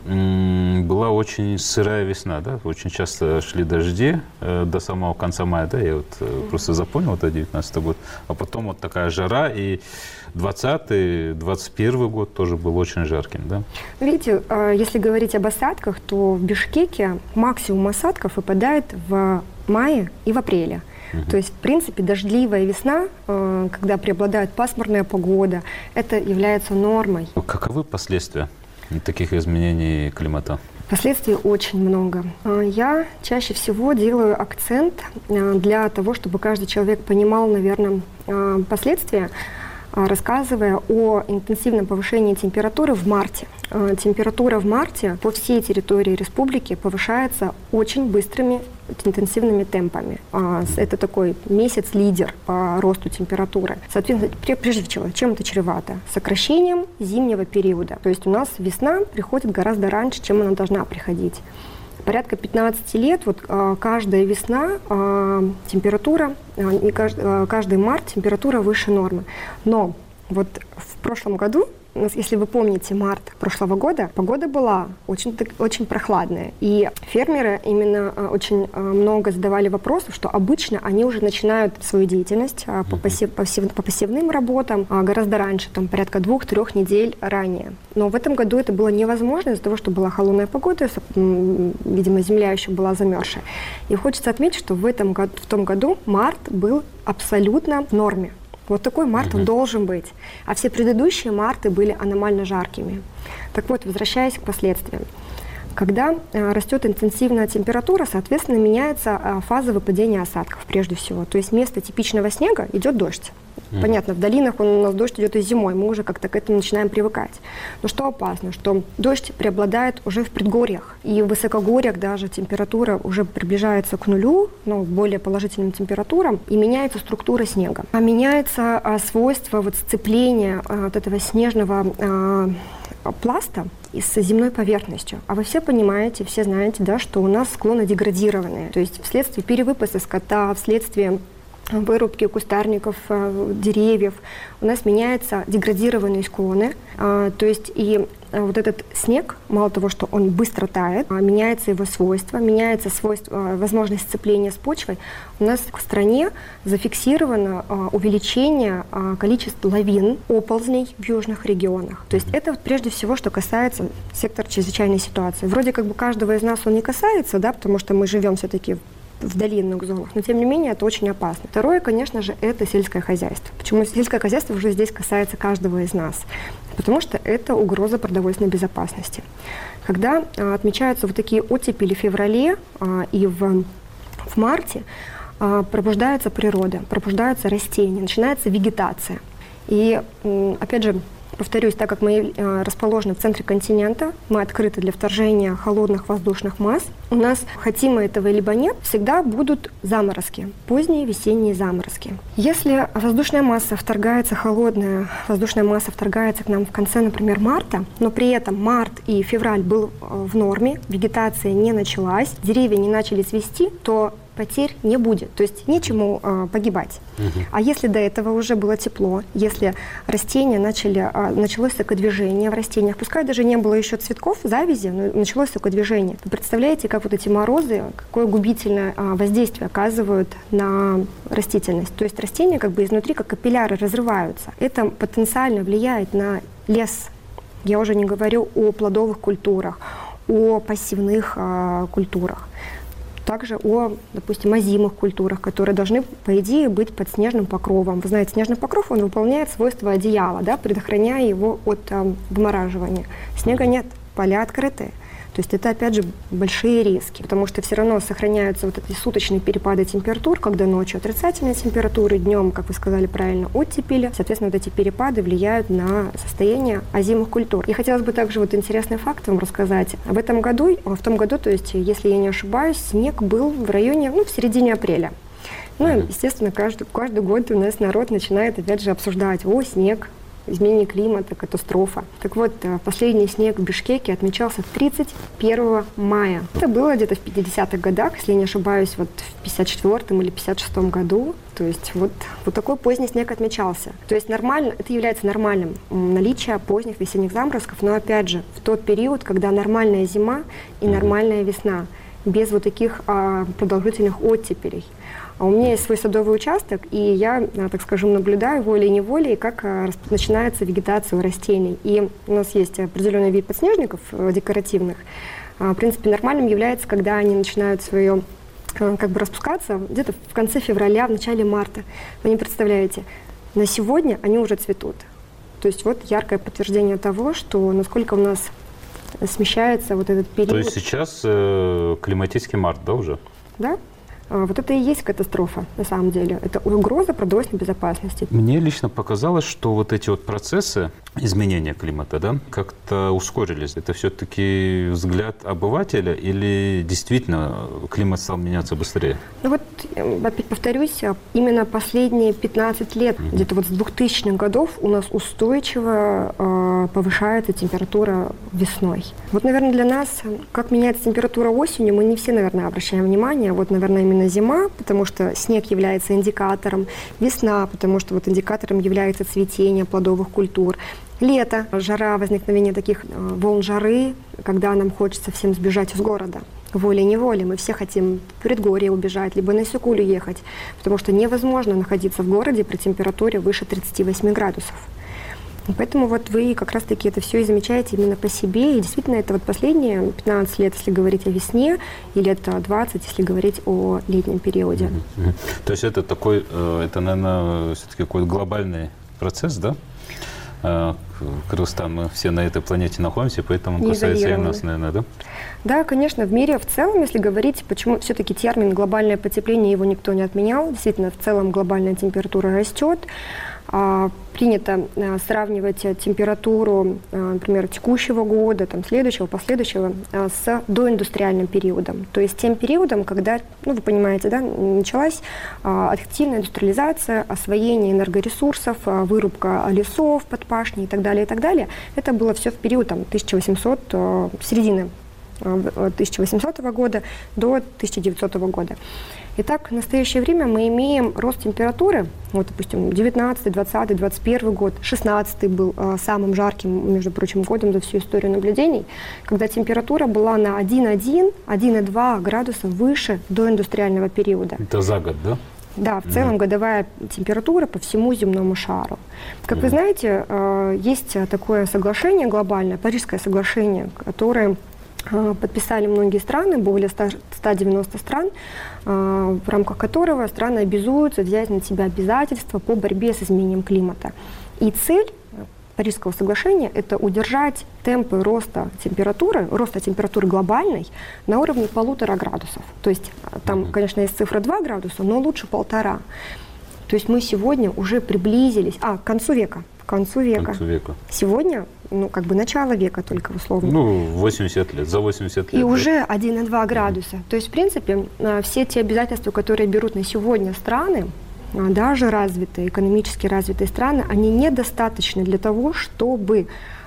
была очень сырая весна, да, очень часто шли дожди э, до самого конца мая, да, я вот э, просто запомнил это девятнадцатый год, а потом вот такая жара, и двадцатый, двадцать первый год тоже был очень жарким, да. Видите, э, если говорить об осадках, то в Бишкеке максимум осадков выпадает в мае и в апреле. Uh-huh. То есть, в принципе, дождливая весна, э, когда преобладает пасмурная погода, это является нормой. Каковы последствия таких изменений климата? Последствий очень много. Я чаще всего делаю акцент для того, чтобы каждый человек понимал, наверное, последствия, рассказывая о интенсивном повышении температуры в марте. Температура в марте по всей территории республики повышается очень быстрыми интенсивными темпами. Это такой месяц-лидер по росту температуры. Соответственно, прежде всего, чем это чревато? Сокращением зимнего периода. То есть у нас весна приходит гораздо раньше, чем она должна приходить. Порядка пятнадцати лет, вот каждая весна температура, и каждый, каждый март температура выше нормы. Но вот в прошлом году если вы помните март прошлого года, погода была очень, очень прохладная. И фермеры именно очень много задавали вопросов, что обычно они уже начинают свою деятельность по, пассив, пассив, по пассивным работам гораздо раньше, там порядка двух-трех недель ранее. Но в этом году это было невозможно из-за того, что была холодная погода, видимо, земля еще была замерзшая. И хочется отметить, что в, этом году, в том году март был абсолютно в норме. Вот такой март он должен быть. А все предыдущие марты были аномально жаркими. Так вот, возвращаясь к последствиям. Когда э, растет интенсивная температура, соответственно, меняется э, фаза выпадения осадков прежде всего. То есть вместо типичного снега идет дождь. Mm-hmm. Понятно, в долинах он, у нас дождь идет и зимой, мы уже как-то к этому начинаем привыкать. Но что опасно, что дождь преобладает уже в предгорьях. И в высокогорьях даже температура уже приближается к нулю, ну, более положительным температурам, и меняется структура снега. А меняется а, свойство вот, сцепления а, вот этого снежного а, пласта с земной поверхностью. А вы все понимаете, все знаете, да, что у нас склоны деградированные. То есть вследствие перевыпаса скота, вследствие вырубки кустарников, деревьев, у нас меняются деградированные склоны. То есть и вот этот снег, мало того, что он быстро тает, меняется его свойства, меняется свойство, возможность сцепления с почвой. У нас в стране зафиксировано увеличение количества лавин, оползней в южных регионах. То есть это вот прежде всего, что касается сектора чрезвычайной ситуации. Вроде как бы каждого из нас он не касается, да, потому что мы живем все-таки в долинных зонах, но тем не менее это очень опасно. Второе, конечно же, это сельское хозяйство. Почему сельское хозяйство уже здесь касается каждого из нас? Потому что это угроза продовольственной безопасности. Когда а, отмечаются вот такие оттепели в феврале а, и в, в марте, а, пробуждается природа, пробуждаются растения, начинается вегетация. И, м, опять же, повторюсь, так как мы э, расположены в центре континента, мы открыты для вторжения холодных воздушных масс, у нас, хотим мы этого либо нет, всегда будут заморозки, поздние весенние заморозки. Если воздушная масса вторгается, холодная воздушная масса вторгается к нам в конце, например, марта, но при этом март и февраль был в норме, вегетация не началась, деревья не начали цвести, то потерь не будет, то есть нечему э, погибать. Uh-huh. А если до этого уже было тепло, если растения начали, э, началось экодвижение в растениях, пускай даже не было еще цветков, завязи, но началось экодвижение. Вы представляете, как вот эти морозы, какое губительное э, воздействие оказывают на растительность. То есть растения как бы изнутри, как капилляры, разрываются. Это потенциально влияет на лес. Я уже не говорю о плодовых культурах, о пассивных э, культурах. Также о, допустим, озимых культурах, которые должны, по идее, быть под снежным покровом. Вы знаете, снежный покров, он выполняет свойства одеяла, да, предохраняя его от э, вымораживания. Снега нет, поля открытые. То есть это, опять же, большие риски, потому что все равно сохраняются вот эти суточные перепады температур, когда ночью отрицательные температуры, днем, как вы сказали правильно, оттепели. Соответственно, вот эти перепады влияют на состояние озимых культур. И хотелось бы также вот интересный факт вам рассказать. В этом году, в том году, то есть, если я не ошибаюсь, снег был в районе, ну, в середине апреля. Ну, и, естественно, каждый, каждый год у нас народ начинает, опять же, обсуждать: о, снег, изменение климата, катастрофа. Так вот, последний снег в Бишкеке отмечался тридцать первого мая. Это было где-то в пятидесятых годах, если я не ошибаюсь, вот в пятьдесят четвёртом или пятьдесят шестом году. То есть вот, вот такой поздний снег отмечался. То есть нормально, это является нормальным наличие поздних весенних заморозков, но опять же, в тот период, когда нормальная зима и нормальная весна, без вот таких а, продолжительных оттепелей. А у меня есть свой садовый участок, и я, так скажем, наблюдаю волей-неволей, как начинается вегетация у растений. И у нас есть определенный вид подснежников декоративных. В принципе, нормальным является, когда они начинают свое как бы распускаться где-то в конце февраля, в начале марта. Вы не представляете, на сегодня они уже цветут. То есть вот яркое подтверждение того, что насколько у нас смещается вот этот период. То есть сейчас э, климатический март, да, уже? Да. Вот это и есть катастрофа, на самом деле. Это угроза продовольственной безопасности. Мне лично показалось, что вот эти вот процессы изменения климата, да, как-то ускорились. Это все-таки взгляд обывателя или действительно климат стал меняться быстрее? Ну вот, опять повторюсь, именно последние пятнадцать лет, mm-hmm. где-то вот с двухтысячных годов у нас устойчиво э, повышается температура весной. Вот, наверное, для нас, как меняется температура осенью, мы не все, наверное, обращаем внимание. Вот, наверное, именно зима, потому что снег является индикатором, весна, потому что вот индикатором является цветение плодовых культур. Лето, жара, возникновение таких волн жары, когда нам хочется всем сбежать из города. Волей-неволей мы все хотим в предгорье убежать, либо на Иссык-Кулю ехать, потому что невозможно находиться в городе при температуре выше тридцати восьми градусов. И поэтому вот вы как раз-таки это все и замечаете именно по себе. И действительно, это вот последние пятнадцать лет, если говорить о весне, и лет двадцать, если говорить о летнем периоде. Mm-hmm. То есть это такой, это, наверное, все-таки какой-то глобальный процесс, да? Кыргызстан, мы все на этой планете находимся, поэтому касается и нас, наверное, да? Да, конечно, в мире в целом, если говорить, почему все-таки термин «глобальное потепление», его никто не отменял. Действительно, в целом глобальная температура растет. Принято сравнивать температуру, например, текущего года, там, следующего, последующего с доиндустриальным периодом. То есть тем периодом, когда, ну, вы понимаете, да, началась активная индустриализация, освоение энергоресурсов, вырубка лесов под пашни и так далее, и так далее. Это было все в период там, тысяча восемьсот, середины тысяча восьмисотого года до тысяча девятисотого года. Итак, в настоящее время мы имеем рост температуры, вот, допустим, девятнадцатый, двадцатый, двадцать первый год, шестнадцатый был э, самым жарким, между прочим, годом за всю историю наблюдений, когда температура была на один и один — один и два градуса выше доиндустриального периода. Это за год, да? Да, в целом mm-hmm. годовая температура по всему земному шару. Как mm-hmm. вы знаете, э, есть такое соглашение глобальное, Парижское соглашение, которое подписали многие страны, более ста девяноста стран, в рамках которого страны обязуются взять на себя обязательства по борьбе с изменением климата. И цель Парижского соглашения – это удержать темпы роста температуры, роста температуры глобальной на уровне полутора градусов. То есть там, конечно, есть цифра два градуса, но лучше полтора. То есть мы сегодня уже приблизились, а, к концу века. К концу века. К концу века. Сегодня, ну, как бы начало века только условно. Ну, восемьдесят лет, за восемьдесят лет. И да? уже один и два градуса. То есть, в принципе, все те обязательства, которые берут на сегодня страны, даже развитые, экономически развитые страны, они недостаточны для того, чтобы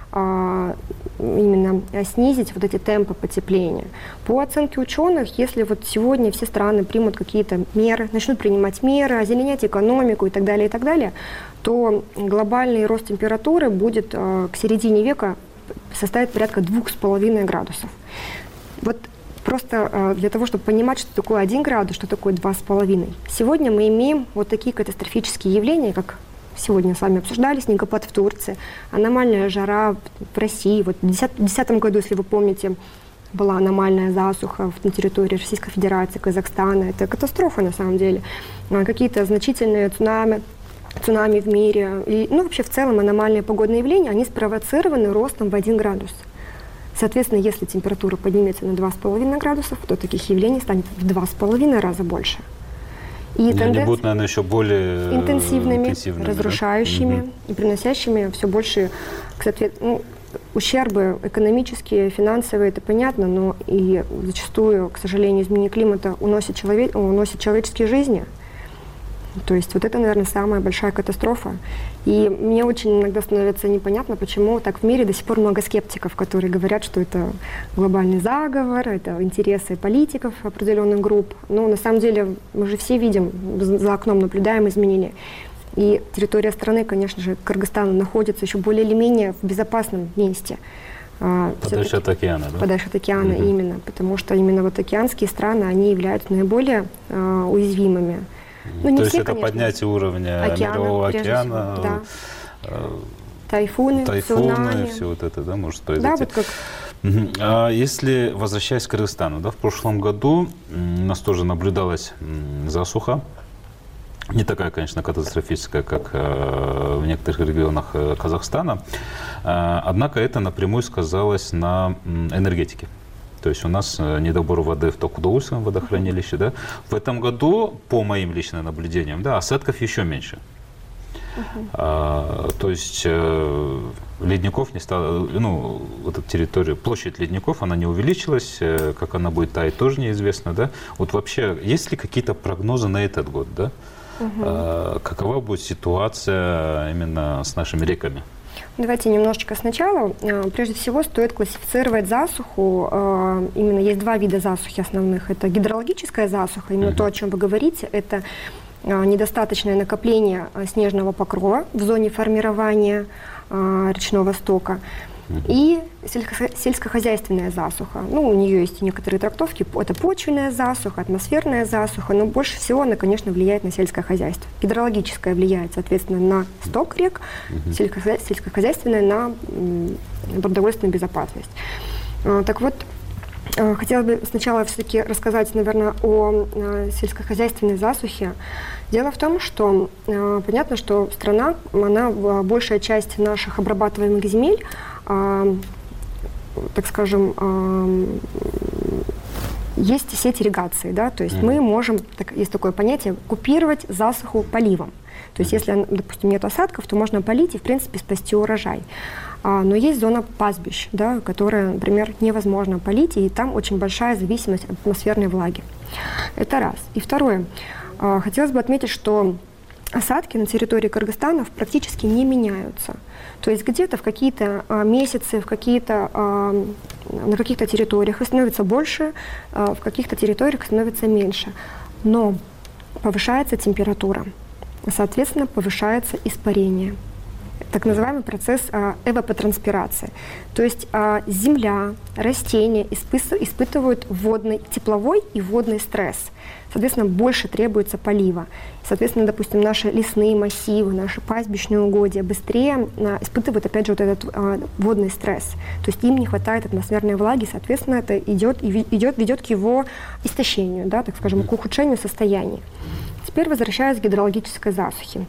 а, именно снизить вот эти темпы потепления. По оценке ученых, если вот сегодня все страны примут какие-то меры, начнут принимать меры, озеленять экономику и так далее, и так далее, то глобальный рост температуры будет а, к середине века составить порядка двух с половиной градусов. Вот просто а, для того, чтобы понимать, что такое один градус, что такое два с половиной. Сегодня мы имеем вот такие катастрофические явления, как сегодня с вами обсуждали, снегопад в Турции, аномальная жара в России. Вот в две тысячи десятом году, если вы помните, была аномальная засуха на территории Российской Федерации, Казахстана. Это катастрофа на самом деле. Какие-то значительные цунами, цунами в мире. И, ну, вообще в целом аномальные погодные явления, они спровоцированы ростом в один градус. Соответственно, если температура поднимется на два с половиной градусов, то таких явлений станет в два с половиной раза больше. И они будут, наверное, еще более интенсивными, интенсивными разрушающими, да? И приносящими все больше, кстати, ну, ущербы экономические, финансовые, это понятно, но и зачастую, к сожалению, изменение климата уносит, человек, уносит человеческие жизни. То есть вот это, наверное, самая большая катастрофа. И мне очень иногда становится непонятно, почему так в мире до сих пор много скептиков, которые говорят, что это глобальный заговор, это интересы политиков определенных групп. Но на самом деле мы же все видим, за окном наблюдаем изменения. И территория страны, конечно же, Кыргызстан находится еще более или менее в безопасном месте. Подальше от океана, да? Подальше от океана, угу. Именно. Потому что именно вот океанские страны, они являются наиболее э, уязвимыми. Ну, не То все, есть это конечно. Поднятие уровня океана, мирового океана, всего, да. э, тайфуны, тайфуны, цунами. Все вот это, да, может произойти. Да, вот как... Угу. А если, возвращаясь к Кыргызстану, да, в прошлом году у нас тоже наблюдалась засуха. Не такая, конечно, катастрофическая, как э, в некоторых регионах э, Казахстана. Э, однако это напрямую сказалось на э, энергетике. То есть у нас недобор воды в Токудоульском водохранилище. Да? В этом году, по моим личным наблюдениям, да, осадков еще меньше. Uh-huh. А, то есть э, ледников не стало, ну, вот эта территория, площадь ледников, она не увеличилась, э, как она будет таять, тоже неизвестно. Да? Вот вообще, есть ли какие-то прогнозы на этот год? Да? Uh-huh. А, какова будет ситуация именно с нашими реками? Давайте немножечко сначала. Прежде всего, стоит классифицировать засуху. Именно есть два вида засухи основных. Это гидрологическая засуха, именно uh-huh. то, о чем вы говорите. Это недостаточное накопление снежного покрова в зоне формирования речного стока и сельскохозяйственная засуха. Ну, у нее есть некоторые трактовки. Это почвенная засуха, атмосферная засуха, но больше всего она, конечно, влияет на сельское хозяйство. Гидрологическая влияет, соответственно, на сток рек, угу. сельскохозяйственная на продовольственную безопасность. Так вот, хотела бы сначала все-таки рассказать, наверное, о сельскохозяйственной засухе. Дело в том, что э, понятно, что страна, она, большая часть наших обрабатываемых земель, э, так скажем, э, есть сеть ирригации, да, то есть mm-hmm. мы можем, так, есть такое понятие, купировать засуху поливом. То есть если, допустим, нет осадков, то можно полить и, в принципе, спасти урожай. А, но есть зона пастбищ, да, которая, например, невозможно полить, и там очень большая зависимость от атмосферной влаги. Это раз. И второе. А, хотелось бы отметить, что осадки на территории Кыргызстана практически не меняются. То есть где-то в какие-то а, месяцы, в какие-то, а, на каких-то территориях их становится больше, а, в каких-то территориях становится меньше. Но повышается температура, соответственно, повышается испарение. Так называемый процесс а, эвапотранспирации. То есть а, земля, растения испы- испытывают водный, тепловой и водный стресс. Соответственно, больше требуется полива. Соответственно, допустим, наши лесные массивы, наши пастбищные угодья быстрее а, испытывают, опять же, вот этот а, водный стресс. То есть им не хватает атмосферной влаги, соответственно, это идет, идет, ведет к его истощению, да, так скажем, к ухудшению состояния. Теперь возвращаясь к гидрологической засухе.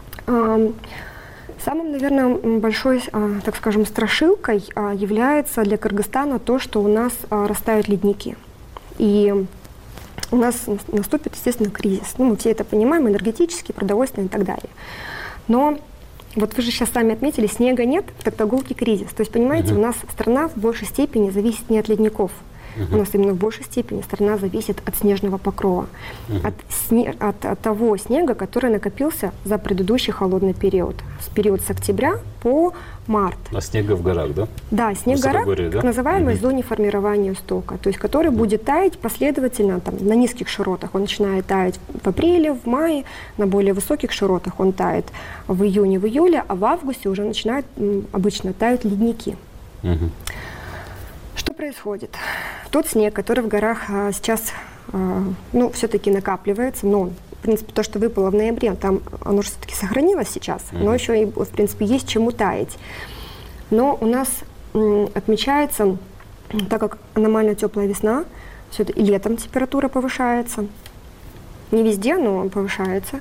Самым, наверное, большой, так скажем, страшилкой является для Кыргызстана то, что у нас растают ледники. И у нас наступит, естественно, кризис. Ну, мы все это понимаем, энергетический, продовольственный и так далее. Но вот вы же сейчас сами отметили, снега нет, это гулкий кризис. То есть, понимаете, uh-huh. у нас страна в большей степени зависит не от ледников. Uh-huh. У нас именно в большей степени страна зависит от снежного покрова, uh-huh. от, сне... от, от того снега, который накопился за предыдущий холодный период, с период с октября по март. А снега в горах, да? Да, снег в горах, да? Так называемой uh-huh. зоне формирования стока, то есть который uh-huh. будет таять последовательно там, на низких широтах. Он начинает таять в апреле, в мае, на более высоких широтах он тает в июне, в июле, а в августе уже начинают м, обычно тают ледники. Uh-huh. Что происходит? Тот снег, который в горах а, сейчас, а, ну, все-таки накапливается, но, в принципе, то, что выпало в ноябре, там оно же все-таки сохранилось сейчас, mm-hmm. но еще и, в принципе, есть чему таять. Но у нас м, отмечается, так как аномально теплая весна, все-таки и летом температура повышается, не везде, но повышается,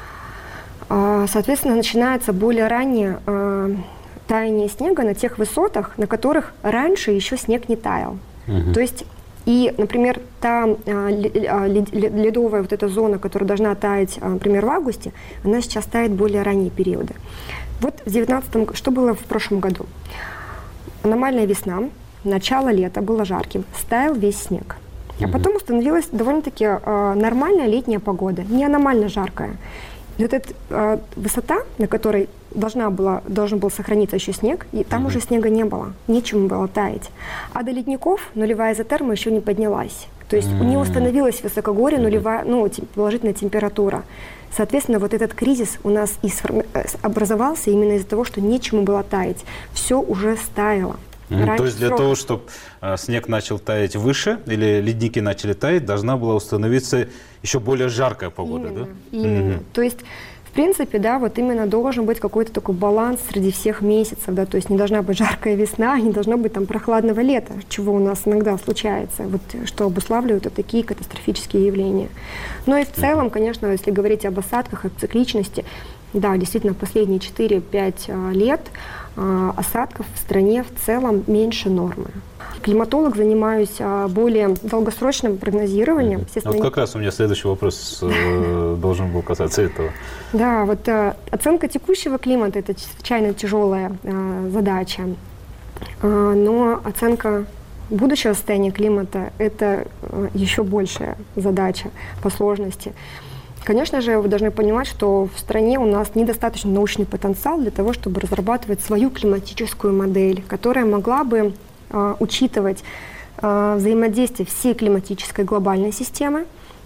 а, соответственно, начинается более раннее а, таяние снега на тех высотах, на которых раньше еще снег не таял. Uh-huh. То есть, и, например, та а, ледовая вот эта зона, которая должна таять, а, например, в августе, она сейчас тает более ранние периоды. Вот в девятнадцатом, что было в прошлом году? Аномальная весна, начало лета было жарким, стаял весь снег. Uh-huh. А потом установилась довольно-таки а, нормальная летняя погода, не аномально жаркая. И вот эта а, высота, на которой должна была, должен был сохраниться еще снег, и там mm-hmm. уже снега не было, нечему было таять. А до ледников нулевая изотерма еще не поднялась. То есть mm-hmm. не установилась в высокогорье нулевая, ну, положительная температура. Соответственно, вот этот кризис у нас и образовался именно из-за того, что нечему было таять. Все уже стаяло. Mm-hmm. То есть для срока. того, чтобы а, снег начал таять выше, или ледники начали таять, должна была установиться еще более жаркая погода, именно, да? Именно. Mm-hmm. То есть в принципе, да, вот именно должен быть какой-то такой баланс среди всех месяцев, да, то есть не должна быть жаркая весна, не должно быть там прохладного лета, чего у нас иногда случается, вот, что обуславливают вот такие катастрофические явления. Но и в целом, конечно, если говорить об осадках, о цикличности, да, действительно, в последние четыре-пять лет а, осадков в стране в целом меньше нормы. Климатолог, занимаюсь а, более долгосрочным прогнозированием. А вот как раз у меня следующий вопрос э, должен был касаться этого. Да, вот а, оценка текущего климата – это чрезвычайно тяжелая а, задача, а, но оценка будущего состояния климата – это а, еще большая задача по сложности. Конечно же, вы должны понимать, что в стране у нас недостаточно научный потенциал для того, чтобы разрабатывать свою климатическую модель, которая могла бы э, учитывать э, взаимодействие всей климатической глобальной системы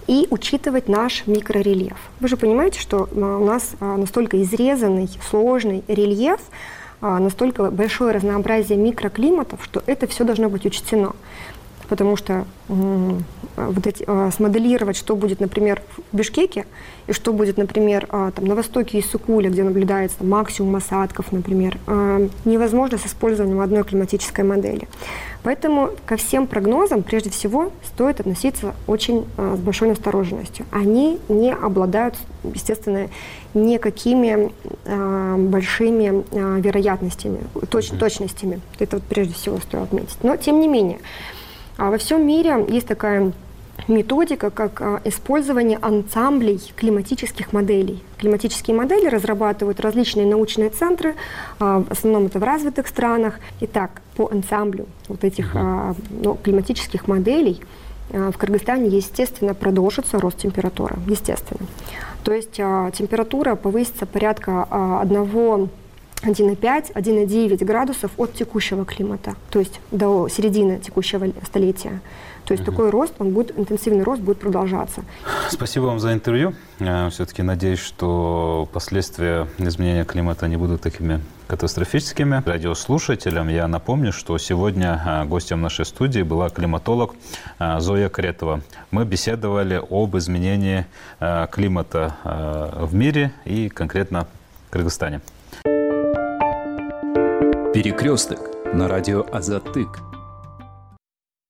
и учитывать наш микрорельеф. Вы же понимаете, что у нас настолько изрезанный, сложный рельеф, настолько большое разнообразие микроклиматов, что это все должно быть учтено. Потому что м, вот эти, а, смоделировать, что будет, например, в Бишкеке, и что будет, например, а, там, на востоке Иссык-Куле, где наблюдается максимум осадков, например, а, невозможно с использованием одной климатической модели. Поэтому ко всем прогнозам, прежде всего, стоит относиться очень а, с большой настороженностью. Они не обладают, естественно, никакими а, большими а, вероятностями, точ, точностями. Это вот прежде всего стоит отметить. Но, тем не менее, а во всем мире есть такая методика, как а, использование ансамблей климатических моделей. Климатические модели разрабатывают различные научные центры, а, в основном это в развитых странах. Итак, по ансамблю вот этих а, ну, климатических моделей а, в Кыргызстане, естественно, продолжится рост температуры. Естественно. То есть а, температура повысится порядка а, одного один и пять — один и девять градусов от текущего климата, то есть до середины текущего столетия. То есть угу. такой рост, он будет, интенсивный рост будет продолжаться. Спасибо вам за интервью. Все-таки надеюсь, что последствия изменения климата не будут такими катастрофическими. Радиослушателям я напомню, что сегодня гостем нашей студии была климатолог Зоя Кретова. Мы беседовали об изменении климата в мире и конкретно в Кыргызстане. Перекресток на радио Азаттык.